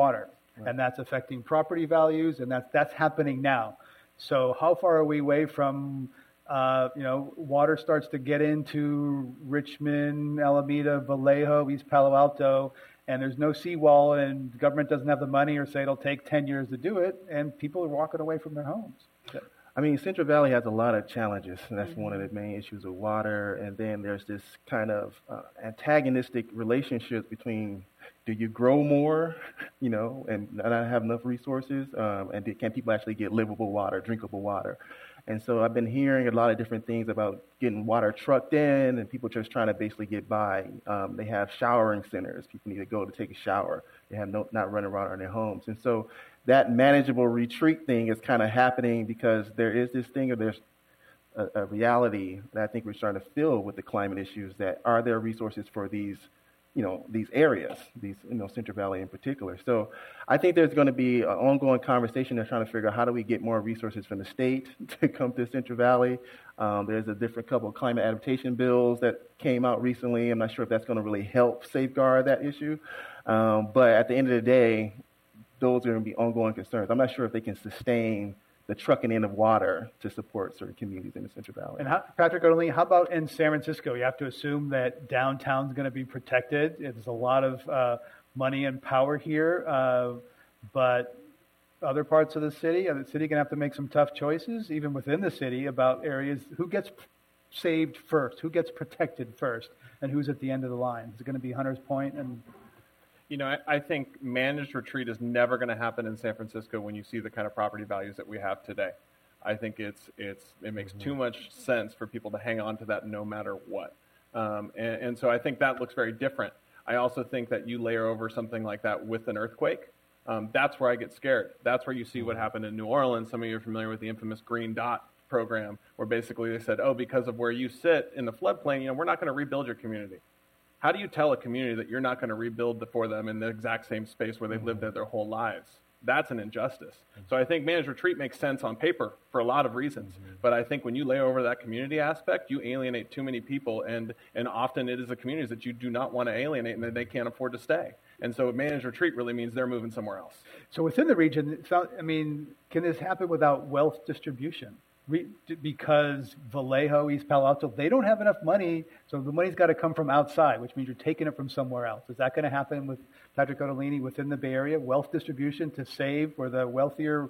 Right. And that's affecting property values, and that's that's happening now. So how far are we away from, uh, you know, water starts to get into Richmond, Alameda, Vallejo, East Palo Alto, and there's no seawall, and the government doesn't have the money, or say it'll take ten years to do it, and people are walking away from their homes. I mean, Central Valley has a lot of challenges, and that's mm-hmm. one of the main issues with water. And then there's this kind of uh, antagonistic relationship between, do you grow more, you know, and not have enough resources, um, and can people actually get livable water, drinkable water? And so I've been hearing a lot of different things about getting water trucked in and people just trying to basically get by. Um, they have showering centers. People need to go to take a shower. They have no, not running water in their homes. And so that manageable retreat thing is kind of happening because there is this thing, or there's a, a reality that I think we're starting to feel with the climate issues, that are there resources for these, you know, these areas, these, you know, Central Valley in particular. So I think there's going to be an ongoing conversation. They're trying to figure out how do we get more resources from the state to come to Central Valley. Um, there's a different couple of climate adaptation bills that came out recently. I'm not sure if that's going to really help safeguard that issue. Um, but at the end of the day, those are going to be ongoing concerns. I'm not sure if they can sustain the trucking in of water to support certain communities in the Central Valley. And how, Patrick Ottolini, how about in San Francisco? You have to assume that downtown's going to be protected. There's a lot of uh, money and power here, uh, but other parts of the city, are the city going to have to make some tough choices, even within the city, about areas, who gets saved first, who gets protected first, and who's at the end of the line? Is it going to be Hunters Point and... You know, I, I think managed retreat is never going to happen in San Francisco when you see the kind of property values that we have today. I think it's it's it makes too much sense for people to hang on to that no matter what. Um, and, and so I think that looks very different. I also think that you layer over something like that with an earthquake. Um, that's where I get scared. That's where you see what happened in New Orleans. Some of you are familiar with the infamous Green Dot program, where basically they said, oh, because of where you sit in the floodplain, you know, we're not going to rebuild your community. How do you tell a community that you're not going to rebuild for them in the exact same space where they've lived there their whole lives? That's an injustice. So I think managed retreat makes sense on paper for a lot of reasons. But I think when you lay over that community aspect, you alienate too many people. And, and often it is the communities that you do not want to alienate and that they can't afford to stay. And so managed retreat really means they're moving somewhere else. So within the region, it's not, I mean, can this happen without wealth distribution? Re, because Vallejo, East Palo Alto, they don't have enough money, so the money's got to come from outside, which means you're taking it from somewhere else. Is that going to happen with Patrick Ottolini within the Bay Area? Wealth distribution to save, where the wealthier,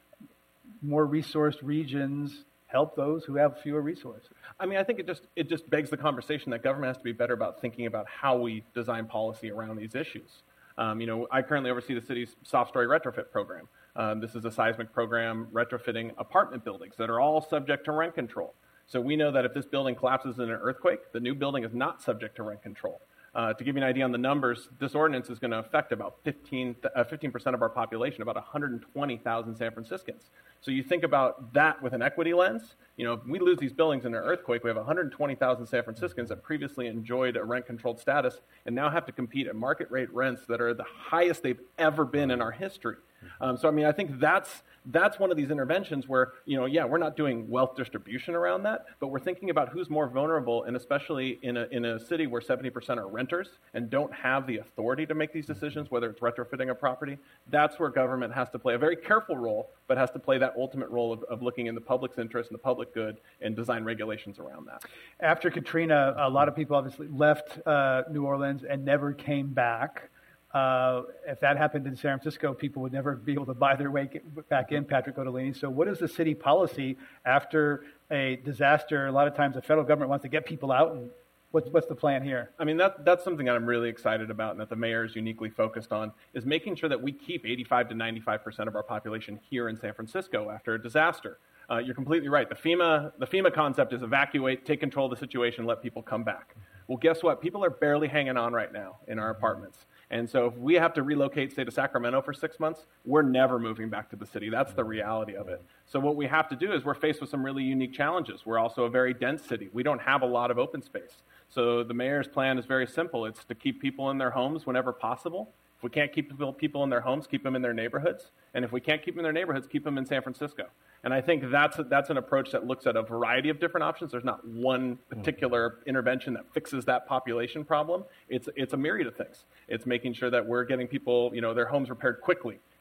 more resourced regions help those who have fewer resources? I mean, I think it just it just begs the conversation that government has to be better about thinking about how we design policy around these issues. Um, you know, I currently oversee the city's soft story retrofit program. Um, this is a seismic program retrofitting apartment buildings that are all subject to rent control. So we know that if this building collapses in an earthquake, the new building is not subject to rent control. Uh, to give you an idea on the numbers, this ordinance is going to affect about fifteen, uh, fifteen percent of our population, about one hundred twenty thousand San Franciscans. So you think about that with an equity lens. You know, if we lose these buildings in an earthquake, we have one hundred twenty thousand San Franciscans that previously enjoyed a rent-controlled status and now have to compete at market rate rents that are the highest they've ever been in our history. Um, so, I mean, I think that's that's one of these interventions where, you know, yeah, we're not doing wealth distribution around that, but we're thinking about who's more vulnerable, and especially in a in a city where seventy percent are renters and don't have the authority to make these decisions, whether it's retrofitting a property. That's where government has to play a very careful role, but has to play that ultimate role of, of looking in the public's interest and the public good and design regulations around that. After Katrina, a lot of people obviously left uh, New Orleans and never came back. Uh, if that happened in San Francisco, people would never be able to buy their way back in, Patrick Ottolini. So what is the city policy after a disaster? A lot of times the federal government wants to get people out. And what's, what's the plan here? I mean, that, that's something that I'm really excited about and that the mayor is uniquely focused on, is making sure that we keep eighty-five to ninety-five percent of our population here in San Francisco after a disaster. Uh, you're completely right. The FEMA, the FEMA concept is evacuate, take control of the situation, let people come back. Well, guess what? People are barely hanging on right now in our apartments. And so if we have to relocate, say, to Sacramento for six months, we're never moving back to the city. That's the reality of it. So what we have to do is we're faced with some really unique challenges. We're also a very dense city. We don't have a lot of open space. So the mayor's plan is very simple. It's to keep people in their homes whenever possible. If we can't keep people in their homes, keep them in their neighborhoods. And if we can't keep them in their neighborhoods, keep them in San Francisco. And I think that's that's an approach that looks at a variety of different options. There's not one particular intervention that fixes that population problem. It's it's a myriad of things. It's making sure that we're getting people, you know, their homes repaired quickly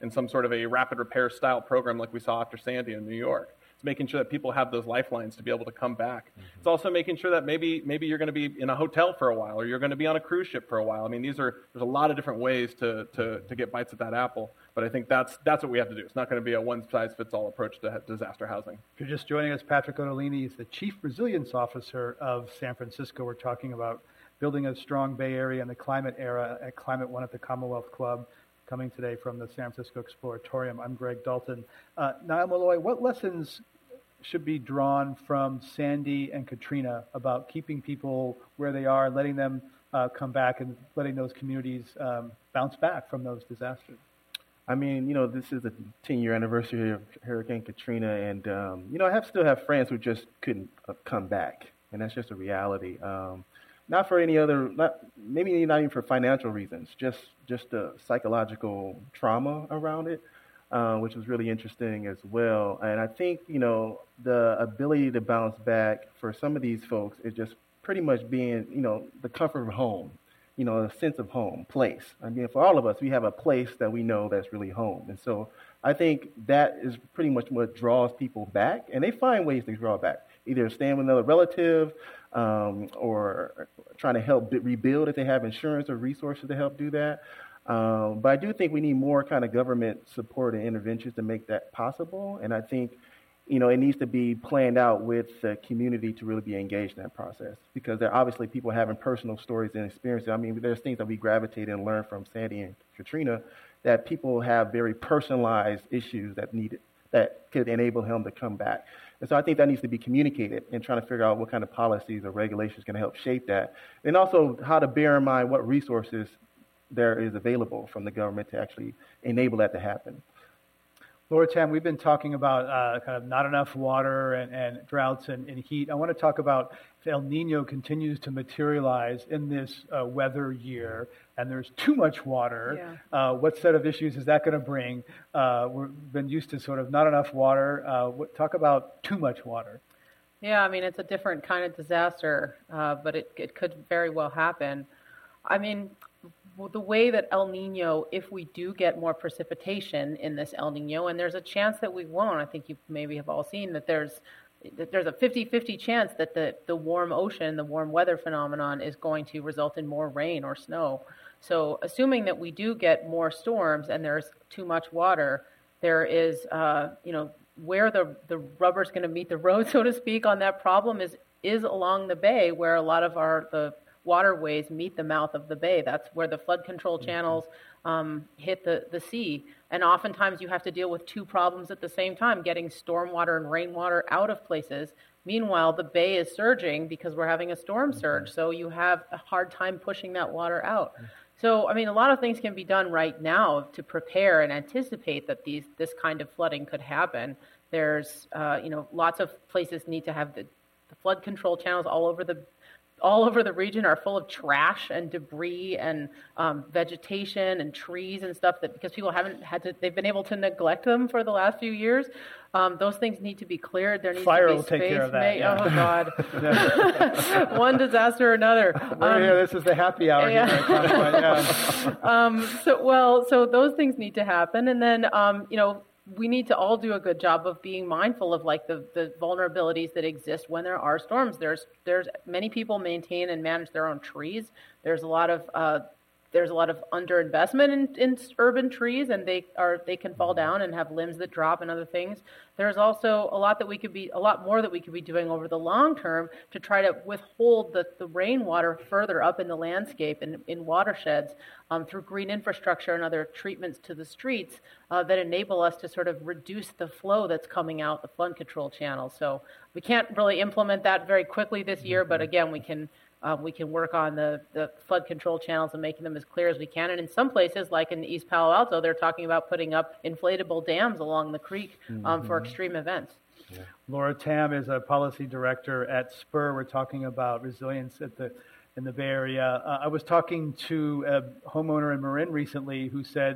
in some sort of a rapid repair style program like we saw after Sandy in New York. It's making sure that people have those lifelines to be able to come back. Mm-hmm. It's also making sure that maybe maybe you're going to be in a hotel for a while, or you're going to be on a cruise ship for a while. I mean, these are there's a lot of different ways to to, to get bites at that apple. But I think that's that's what we have to do. It's not going to be a one-size-fits-all approach to disaster housing. If you're just joining us, Patrick Ottolini is the Chief Resilience Officer of San Francisco. We're talking about building a strong Bay Area in the climate era at Climate One at the Commonwealth Club, coming today from the San Francisco Exploratorium. I'm Greg Dalton. Uh, Niall Molloy, what lessons should be drawn from Sandy and Katrina about keeping people where they are, letting them uh, come back and letting those communities um, bounce back from those disasters? I mean, you know, this is the ten-year anniversary of Hurricane Katrina, and, um, you know, I have still have friends who just couldn't uh, come back, and that's just a reality. Um, not for any other, not maybe not even for financial reasons, just just the psychological trauma around it. Uh, which was really interesting as well. And I think, you know, the ability to bounce back for some of these folks is just pretty much being, you know, the comfort of home, you know, a sense of home, place. I mean, for all of us, we have a place that we know that's really home. And so I think that is pretty much what draws people back. And they find ways to draw back, either staying with another relative um, or trying to help rebuild if they have insurance or resources to help do that. Um, but I do think we need more kind of government support and interventions to make that possible. And I think, you know, it needs to be planned out with the community to really be engaged in that process, because there are obviously people having personal stories and experiences. I mean, there's things that we gravitate and learn from Sandy and Katrina, that people have very personalized issues that need that could enable him to come back. And so I think that needs to be communicated and trying to figure out what kind of policies or regulations can help shape that. And also how to bear in mind what resources there is available from the government to actually enable that to happen. Laura Tam, we've been talking about uh, kind of not enough water and, and droughts and, and heat. I want to talk about if El Nino continues to materialize in this uh, weather year and there's too much water, yeah. uh, what set of issues is that going to bring? Uh, we've been used to sort of not enough water. Uh, what, talk about too much water. Yeah, I mean, it's a different kind of disaster, uh, but it, it could very well happen. I mean, the way that El Nino, if we do get more precipitation in this El Nino, and there's a chance that we won't, I think you maybe have all seen that there's that there's a fifty-fifty chance that the, the warm ocean, the warm weather phenomenon is going to result in more rain or snow. So assuming that we do get more storms and there's too much water, there is, uh, you know, where the, the rubber's going to meet the road, so to speak, on that problem is is along the bay, where a lot of our the waterways meet the mouth of the bay. That's where the flood control channels um, hit the, the sea. And oftentimes you have to deal with two problems at the same time, getting stormwater and rainwater out of places. Meanwhile, the bay is surging because we're having a storm surge. So you have a hard time pushing that water out. So, I mean, a lot of things can be done right now to prepare and anticipate that these this kind of flooding could happen. There's, uh, you know, lots of places need to have the, the flood control channels all over the all over the region are full of trash and debris and um, vegetation and trees and stuff that because people haven't had to, they've been able to neglect them for the last few years. Um, those things need to be cleared. There needs Fire to be will space take care of that. made. Yeah. Oh God, one disaster or another. We're Um, here. This is the happy hour. yeah. Here yeah. um, so well, so those things need to happen, and then um, you know. we need to all do a good job of being mindful of like the, the vulnerabilities that exist when there are storms. There's there's many people maintain and manage their own trees. There's a lot of uh, there's a lot of underinvestment in, in urban trees, and they are they can fall down and have limbs that drop and other things. There's also a lot that we could be a lot more that we could be doing over the long term to try to withhold the, the rainwater further up in the landscape and in watersheds um, through green infrastructure and other treatments to the streets uh, that enable us to sort of reduce the flow that's coming out the flood control channel. So we can't really implement that very quickly this year, but again, we can. Uh, we can work on the, the flood control channels and making them as clear as we can. And in some places, like in East Palo Alto, they're talking about putting up inflatable dams along the creek um, mm-hmm. for extreme events. Yeah. Laura Tam is a policy director at Spur. We're talking about resilience at the in the Bay Area. Uh, I was talking to a homeowner in Marin recently who said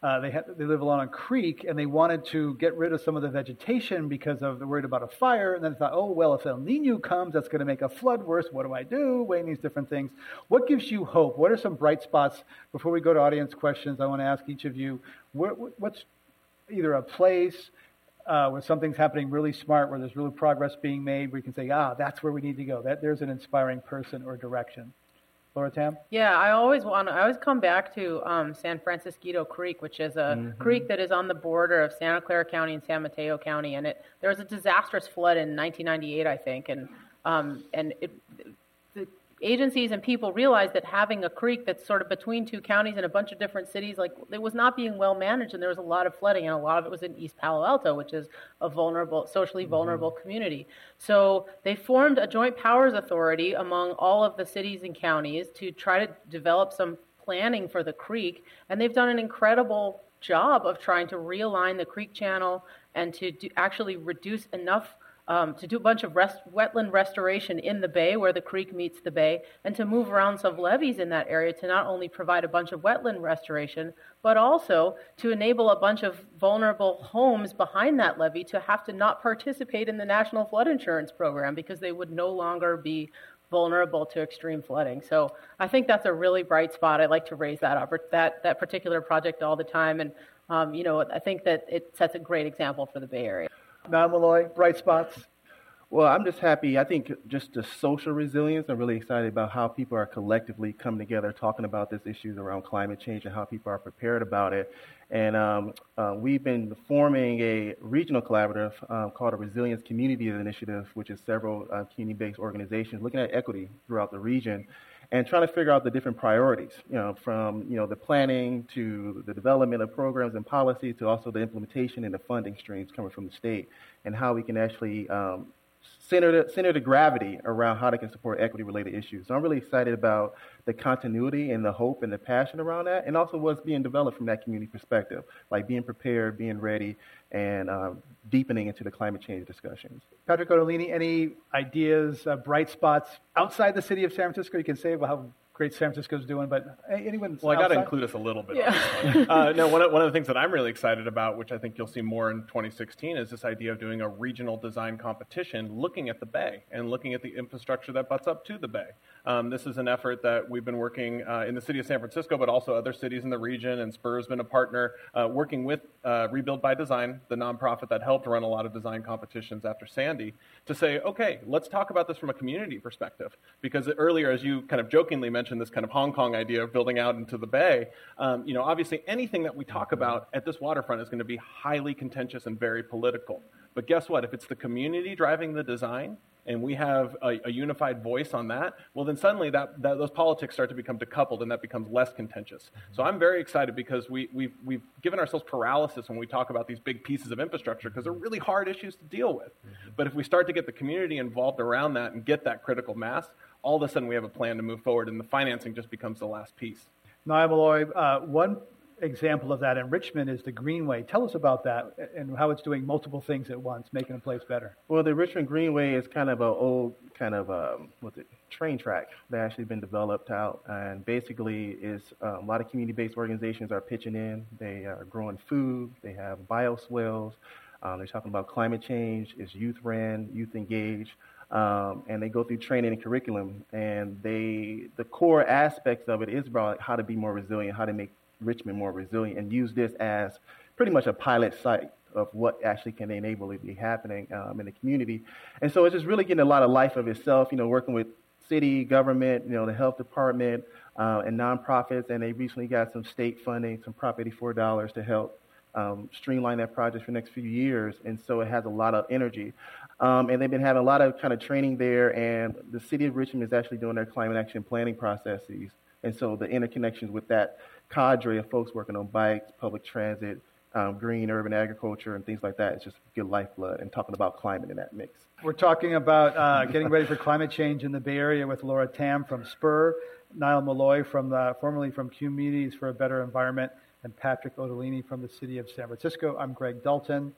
Uh, they had, they live along a creek, and they wanted to get rid of some of the vegetation because of they're worried about a fire. And then they thought, oh, well, if El Nino comes, that's going to make a flood worse. What do I do? Weighing these different things. What gives you hope? What are some bright spots? Before we go to audience questions, I want to ask each of you, what, what's either a place uh, where something's happening really smart, where there's really progress being made, where you can say, ah, that's where we need to go. That there's an inspiring person or direction. Laura Tam? Yeah, I always want. I always come back to um, San Francisquito Creek, which is a mm-hmm. creek that is on the border of Santa Clara County and San Mateo County, and it there was a disastrous flood in nineteen ninety-eight, I think, and um, and it, the agencies and people realized that having a creek that's sort of between two counties and a bunch of different cities, like it was not being well managed, and there was a lot of flooding, and a lot of it was in East Palo Alto, which is a vulnerable, socially vulnerable mm-hmm. community. So they formed a joint powers authority among all of the cities and counties to try to develop some planning for the creek, and they've done an incredible job of trying to realign the creek channel and to do, actually reduce enough Um, to do a bunch of rest, wetland restoration in the bay where the creek meets the bay, and to move around some levees in that area to not only provide a bunch of wetland restoration, but also to enable a bunch of vulnerable homes behind that levee to have to not participate in the National Flood Insurance Program because they would no longer be vulnerable to extreme flooding. So I think that's a really bright spot. I like to raise that up, that, that particular project all the time, and um, you know, I think that it sets a great example for the Bay Area. Niall Malloy, bright spots? Well, I'm just happy. I think just the social resilience, I'm really excited about how people are collectively coming together, talking about these issues around climate change and how people are prepared about it. And um, uh, we've been forming a regional collaborative um, called a Resilience Communities Initiative, which is several uh, community-based organizations looking at equity throughout the region and trying to figure out the different priorities, you know, from, you know, the planning to the development of programs and policy to also the implementation and the funding streams coming from the state, and how we can actually um, center the, center the gravity around how they can support equity-related issues. So I'm really excited about the continuity and the hope and the passion around that, and also what's being developed from that community perspective, like being prepared, being ready, and uh, deepening into the climate change discussions. Patrick Ottolini, any ideas, uh, bright spots outside the city of San Francisco you can say about how great San Francisco's doing, but anyone Well, I got to include us a little bit. Yeah. On this one. uh, no, one of, one of the things that I'm really excited about, which I think you'll see more in twenty sixteen, is this idea of doing a regional design competition looking at the Bay and looking at the infrastructure that butts up to the Bay. Um, this is an effort that we've been working uh, in the city of San Francisco, but also other cities in the region, and Spur's been a partner uh, working with uh, Rebuild by Design, the nonprofit that helped run a lot of design competitions after Sandy, to say, okay, let's talk about this from a community perspective. Because earlier, as you kind of jokingly mentioned, this kind of Hong Kong idea of building out into the Bay, um, you know, obviously anything that we talk about at this waterfront is going to be highly contentious and very political. But guess what? If it's the community driving the design, and we have a, a unified voice on that, well, then suddenly that, that those politics start to become decoupled, and that becomes less contentious. So I'm very excited because we, we've, we've given ourselves paralysis when we talk about these big pieces of infrastructure, because they're really hard issues to deal with. But if we start to get the community involved around that and get that critical mass, all of a sudden we have a plan to move forward, and the financing just becomes the last piece. Niall Malloy, uh, one example of that in Richmond is the Greenway. Tell us about that and how it's doing multiple things at once, making a place better. Well, the Richmond Greenway is kind of an old kind of um, what's it train track that actually been developed out, and basically is um, a lot of community-based organizations are pitching in. They are growing food. They have bioswales. Um, they're talking about climate change. It's youth ran, youth engaged. Um, and they go through training and curriculum, and they the core aspects of it is about how to be more resilient, how to make Richmond more resilient, and use this as pretty much a pilot site of what actually can enable it to be happening um, in the community. And so it's just really getting a lot of life of itself, you know, working with city, government, you know, the health department, uh, and nonprofits, and they recently got some state funding, some Prop eighty-four dollars to help um, streamline that project for the next few years, and so it has a lot of energy. Um, and they've been having a lot of kind of training there, and the city of Richmond is actually doing their climate action planning processes, and so the interconnections with that cadre of folks working on bikes, public transit, um, green urban agriculture, and things like that. It's just good lifeblood, and talking about climate in that mix. We're talking about uh, getting ready for climate change in the Bay Area with Laura Tam from Spur, Niall Malloy from the, formerly from Communities for a Better Environment, and Patrick Ottolini from the city of San Francisco. I'm Greg Dalton.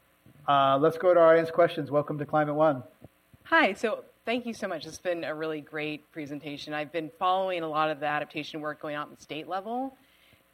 Uh, let's go to our audience questions. Welcome to Climate One. Hi. So thank you so much. It's been a really great presentation. I've been following a lot of the adaptation work going on at the state level.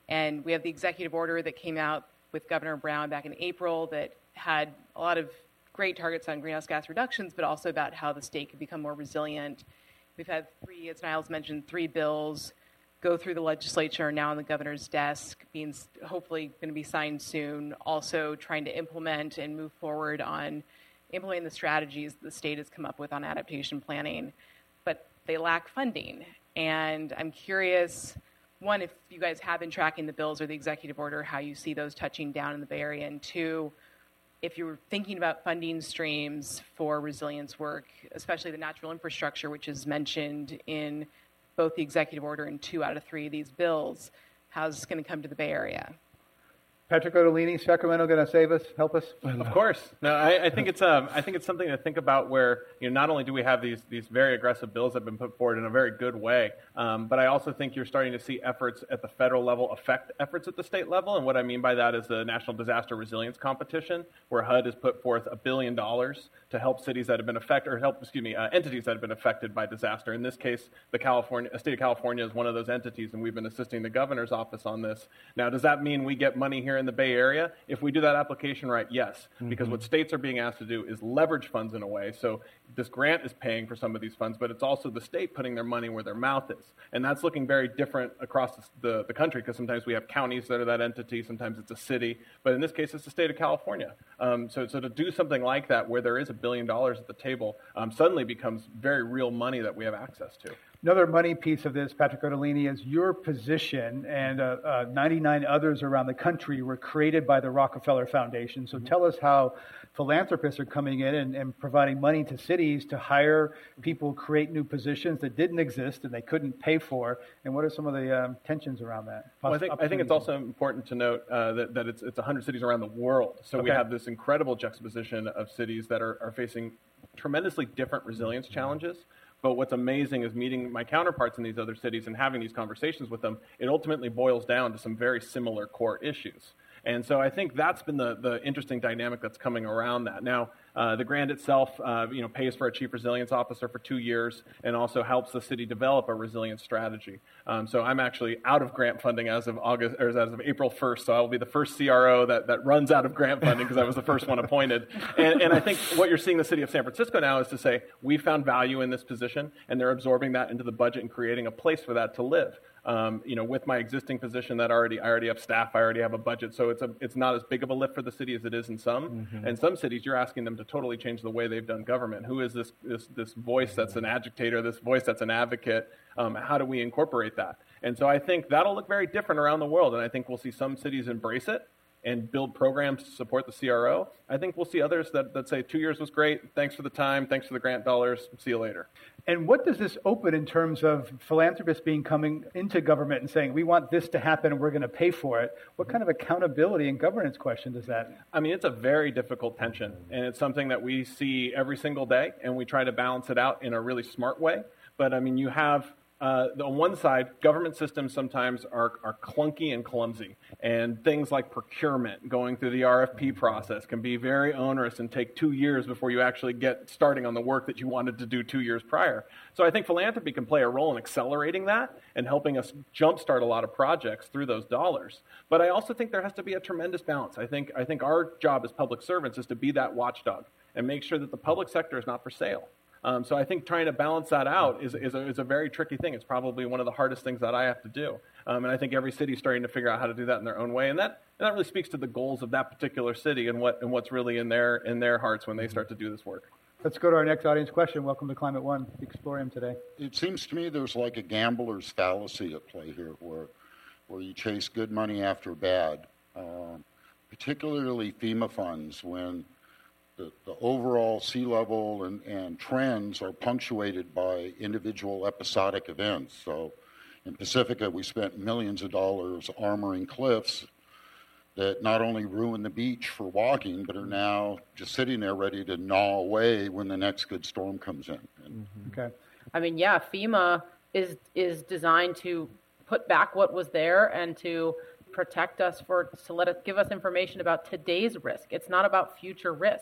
And we have the executive order that came out with Governor Brown back in April that had a lot of great targets on greenhouse gas reductions, but also about how the state could become more resilient. We've had three, as Niles mentioned, three bills go through the legislature, now on the governor's desk, being hopefully going to be signed soon, also trying to implement and move forward on implementing the strategies the state has come up with on adaptation planning. But they lack funding. And I'm curious, one, if you guys have been tracking the bills or the executive order, how you see those touching down in the Bay Area, and two, if you're thinking about funding streams for resilience work, especially the natural infrastructure, which is mentioned in both the executive order and two out of three of these bills, how's this going to come to the Bay Area? Patrick Ottolini, Sacramento, going to save us, help us? Of course. No, I, I think it's um, I think it's something to think about. Where you know, not only do we have these these very aggressive bills that have been put forward in a very good way, um, but I also think you're starting to see efforts at the federal level affect efforts at the state level. And what I mean by that is the National Disaster Resilience Competition, where H U D has put forth a billion dollars to help cities that have been affected, or help, excuse me, uh, entities that have been affected by disaster. In this case, the California the state of California is one of those entities, and we've been assisting the governor's office on this. Now, does that mean we get money here in the Bay Area? If we do that application right, yes, mm-hmm. because what states are being asked to do is leverage funds in a way. So this grant is paying for some of these funds, but it's also the state putting their money where their mouth is. And that's looking very different across the, the, the country, because sometimes we have counties that are that entity, sometimes it's a city, but in this case, it's the state of California. Um, so, so to do something like that, where there is a billion dollars at the table, um, suddenly becomes very real money that we have access to. Another money piece of this, Patrick Ottolini, is your position and uh, uh, ninety-nine others around the country were created by the Rockefeller Foundation. So mm-hmm. tell us how philanthropists are coming in and, and providing money to cities to hire people, create new positions that didn't exist and they couldn't pay for. And what are some of the um, tensions around that? Well, I think I think it's also important to note uh, that, that it's it's one hundred cities around the world. So okay. we have this incredible juxtaposition of cities that are, are facing tremendously different resilience challenges. But what's amazing is meeting my counterparts in these other cities and having these conversations with them, it ultimately boils down to some very similar core issues. And so I think that's been the, the interesting dynamic that's coming around that. Now, uh, the grant itself, uh, you know, pays for a chief resilience officer for two years and also helps the city develop a resilience strategy. Um, so I'm actually out of grant funding as of August, or as of April first. So I will be the first C R O that, that runs out of grant funding because I was the first one appointed. And, and I think what you're seeing the city of San Francisco now is to say, we found value in this position, and they're absorbing that into the budget and creating a place for that to live. Um, you know, with my existing position that already, I already have staff, I already have a budget, so it's a, it's not as big of a lift for the city as it is in some. Mm-hmm. And some cities, you're asking them to totally change the way they've done government. Who is this this this voice that's an agitator, this voice that's an advocate? Um, how do we incorporate that? And so I think that'll look very different around the world, and I think we'll see some cities embrace it and build programs to support the C R O. I think we'll see others that, that say two years was great, thanks for the time, thanks for the grant dollars, see you later. And what does this open in terms of philanthropists being coming into government and saying, we want this to happen and we're going to pay for it? What kind of accountability and governance question does that? I mean, it's a very difficult tension, and it's something that we see every single day, and we try to balance it out in a really smart way. But I mean, you have Uh, on one side, government systems sometimes are, are clunky and clumsy, and things like procurement, going through the R F P process, can be very onerous and take two years before you actually get starting on the work that you wanted to do two years prior. So I think philanthropy can play a role in accelerating that and helping us jumpstart a lot of projects through those dollars. But I also think there has to be a tremendous balance. I think, I think our job as public servants is to be that watchdog and make sure that the public sector is not for sale. Um, so I think trying to balance that out is, is, a, is a very tricky thing. It's probably one of the hardest things that I have to do. Um, and I think every city is starting to figure out how to do that in their own way. And that, and that really speaks to the goals of that particular city and, what, and what's really in their, in their hearts when they start to do this work. Let's go to our next audience question. Welcome to Climate One, Explorium today. It seems to me there's like a gambler's fallacy at play here, where, where you chase good money after bad, uh, particularly FEMA funds, when The, the overall sea level and, and trends are punctuated by individual episodic events. So in Pacifica, we spent millions of dollars armoring cliffs that not only ruin the beach for walking, but are now just sitting there ready to gnaw away when the next good storm comes in. And, mm-hmm. Okay. I mean, yeah, FEMA is is designed to put back what was there and to protect us for, to let us, give us information about today's risk. It's not about future risk.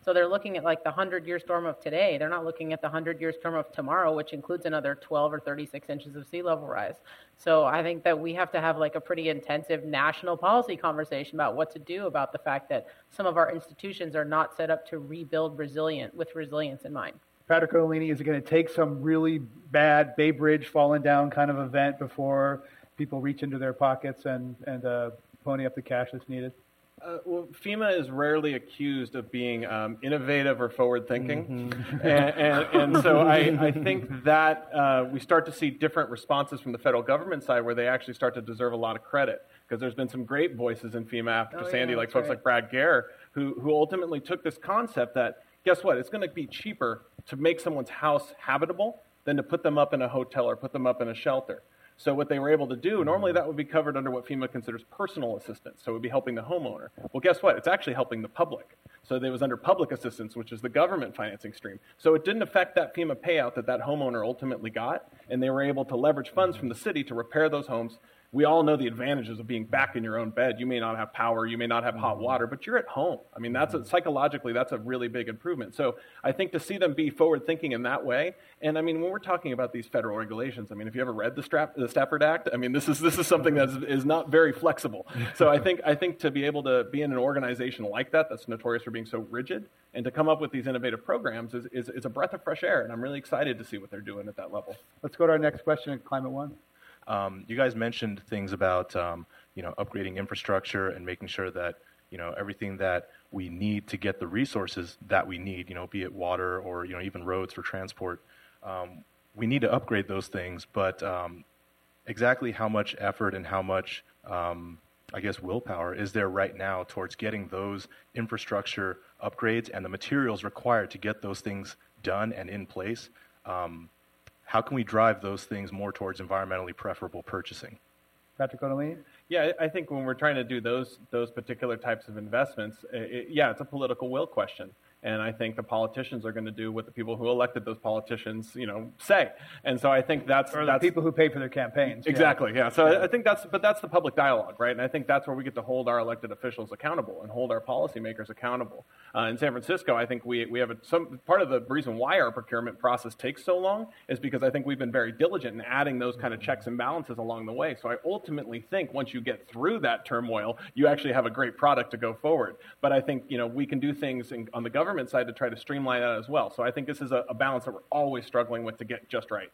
So they're looking at like the hundred-year storm of today. They're not looking at the hundred-year storm of tomorrow, which includes another twelve or thirty-six inches of sea level rise. So I think that we have to have like a pretty intensive national policy conversation about what to do about the fact that some of our institutions are not set up to rebuild resilient with resilience in mind. Patrick Ottolini, is it going to take some really bad Bay Bridge falling down kind of event before people reach into their pockets and, and uh, pony up the cash that's needed? Uh, well, FEMA is rarely accused of being um, innovative or forward-thinking, mm-hmm. and, and, and so I, I think that uh, we start to see different responses from the federal government side where they actually start to deserve a lot of credit, because there's been some great voices in FEMA after oh, Sandy, yeah, like folks right. like Brad Gare, who, who ultimately took this concept that, guess what, it's going to be cheaper to make someone's house habitable than to put them up in a hotel or put them up in a shelter. So what they were able to do, normally that would be covered under what FEMA considers personal assistance. So it would be helping the homeowner. Well, guess what? It's actually helping the public. So it was under public assistance, which is the government financing stream. So it didn't affect that FEMA payout that that homeowner ultimately got, and they were able to leverage funds from the city to repair those homes. We all know the advantages of being back in your own bed. You may not have power, you may not have hot water, but you're at home. I mean, that's a, psychologically, that's a really big improvement. So I think to see them be forward-thinking in that way, and I mean, when we're talking about these federal regulations, I mean, if you ever read the, Strap, the Stafford Act, I mean, this is this is something that is, is not very flexible. So I think I think to be able to be in an organization like that, that's notorious for being so rigid, and to come up with these innovative programs is, is, is a breath of fresh air, and I'm really excited to see what they're doing at that level. Let's go to our next question at Climate One. Um, you guys mentioned things about um, you know, upgrading infrastructure and making sure that, you know, everything that we need to get the resources that we need, you know, be it water or, you know, even roads for transport. Um, we need to upgrade those things, but um, exactly how much effort and how much, um, I guess, willpower is there right now towards getting those infrastructure upgrades and the materials required to get those things done and in place? Um, How can we drive those things more towards environmentally preferable purchasing? Patrick Ottolini? Yeah, I think when we're trying to do those those particular types of investments, it, yeah, it's a political will question. And I think the politicians are going to do what the people who elected those politicians, you know, say. And so I think that's... Or the that's, people who pay for their campaigns. Exactly, yeah. yeah. So yeah. I think that's, but that's the public dialogue, right? And I think that's where we get to hold our elected officials accountable and hold our policymakers accountable. Uh, in San Francisco, I think we we have a, some part of the reason why our procurement process takes so long is because I think we've been very diligent in adding those kind of checks and balances along the way. So I ultimately think once you get through that turmoil, you actually have a great product to go forward. But I think, you know, we can do things in, on the government side to try to streamline that as well. So I think this is a, a balance that we're always struggling with to get just right.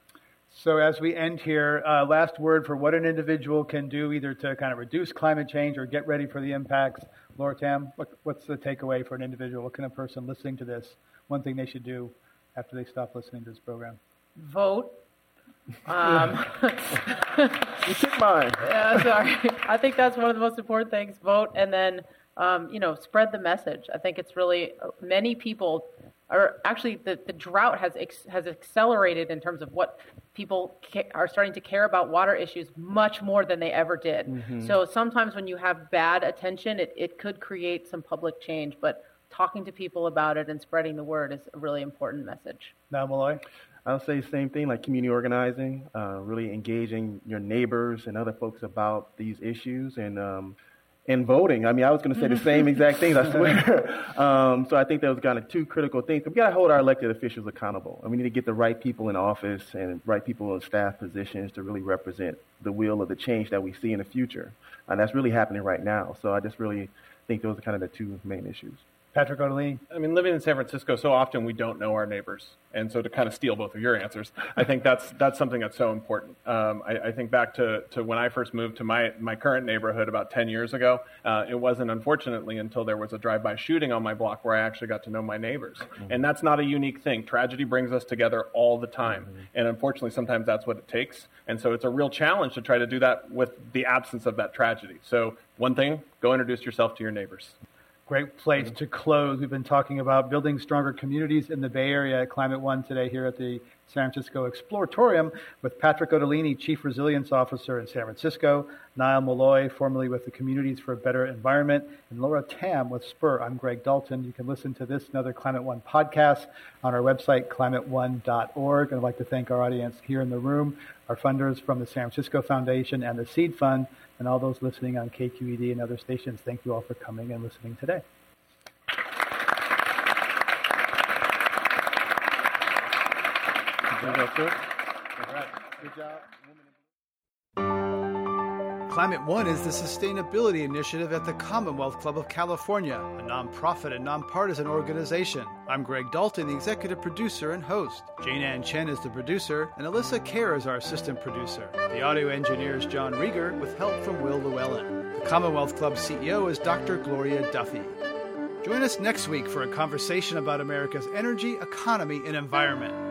So as we end here, uh, last word for what an individual can do either to kind of reduce climate change or get ready for the impacts. Laura Tam, what, what's the takeaway for an individual? What can a person listening to this, one thing they should do after they stop listening to this program? Vote. Um, you took mine. Yeah, sorry. I think that's one of the most important things. Vote, and then, um, you know, spread the message. I think it's really, many people are actually, the, the drought has ex, has accelerated in terms of what people ca- are starting to care about water issues much more than they ever did. Mm-hmm. So sometimes when you have bad attention, it, it could create some public change, but talking to people about it and spreading the word is a really important message. Now, Malloy? I'll say the same thing, like community organizing, uh, really engaging your neighbors and other folks about these issues, and um, and voting. I mean, I was going to say the same exact things, I swear. um, so I think those kind of two critical things. We got to hold our elected officials accountable, and we need to get the right people in office and right people in staff positions to really represent the will of the change that we see in the future. And that's really happening right now. So I just really think those are kind of the two main issues. Patrick Ottolini? I mean, living in San Francisco, so often we don't know our neighbors. And so to kind of steal both of your answers, I think that's that's something that's so important. Um, I, I think back to, to when I first moved to my, my current neighborhood about ten years ago. Uh, it wasn't, unfortunately, until there was a drive-by shooting on my block where I actually got to know my neighbors. Mm-hmm. And that's not a unique thing. Tragedy brings us together all the time. Mm-hmm. And unfortunately, sometimes that's what it takes. And so it's a real challenge to try to do that with the absence of that tragedy. So one thing, go introduce yourself to your neighbors. Great place to close. We've been talking about building stronger communities in the Bay Area at Climate One today here at the San Francisco Exploratorium with Patrick Ottolini, Chief Resilience Officer in San Francisco, Niall Molloy, formerly with the Communities for a Better Environment, and Laura Tam with Spur. I'm Greg Dalton. You can listen to this and other Climate One podcasts on our website, climate one dot org. And I'd like to thank our audience here in the room, our funders from the San Francisco Foundation and the Seed Fund, and all those listening on K Q E D and other stations. Thank you all for coming and listening today. Congrats, sir. All right. Good job. Climate One is the sustainability initiative at the Commonwealth Club of California, a nonprofit and nonpartisan organization. I'm Greg Dalton, the executive producer and host. Jane Ann Chen is the producer, and Alyssa Kerr is our assistant producer. The audio engineer is John Rieger, with help from Will Llewellyn. The Commonwealth Club C E O is Doctor Gloria Duffy. Join us next week for a conversation about America's energy, economy, and environment.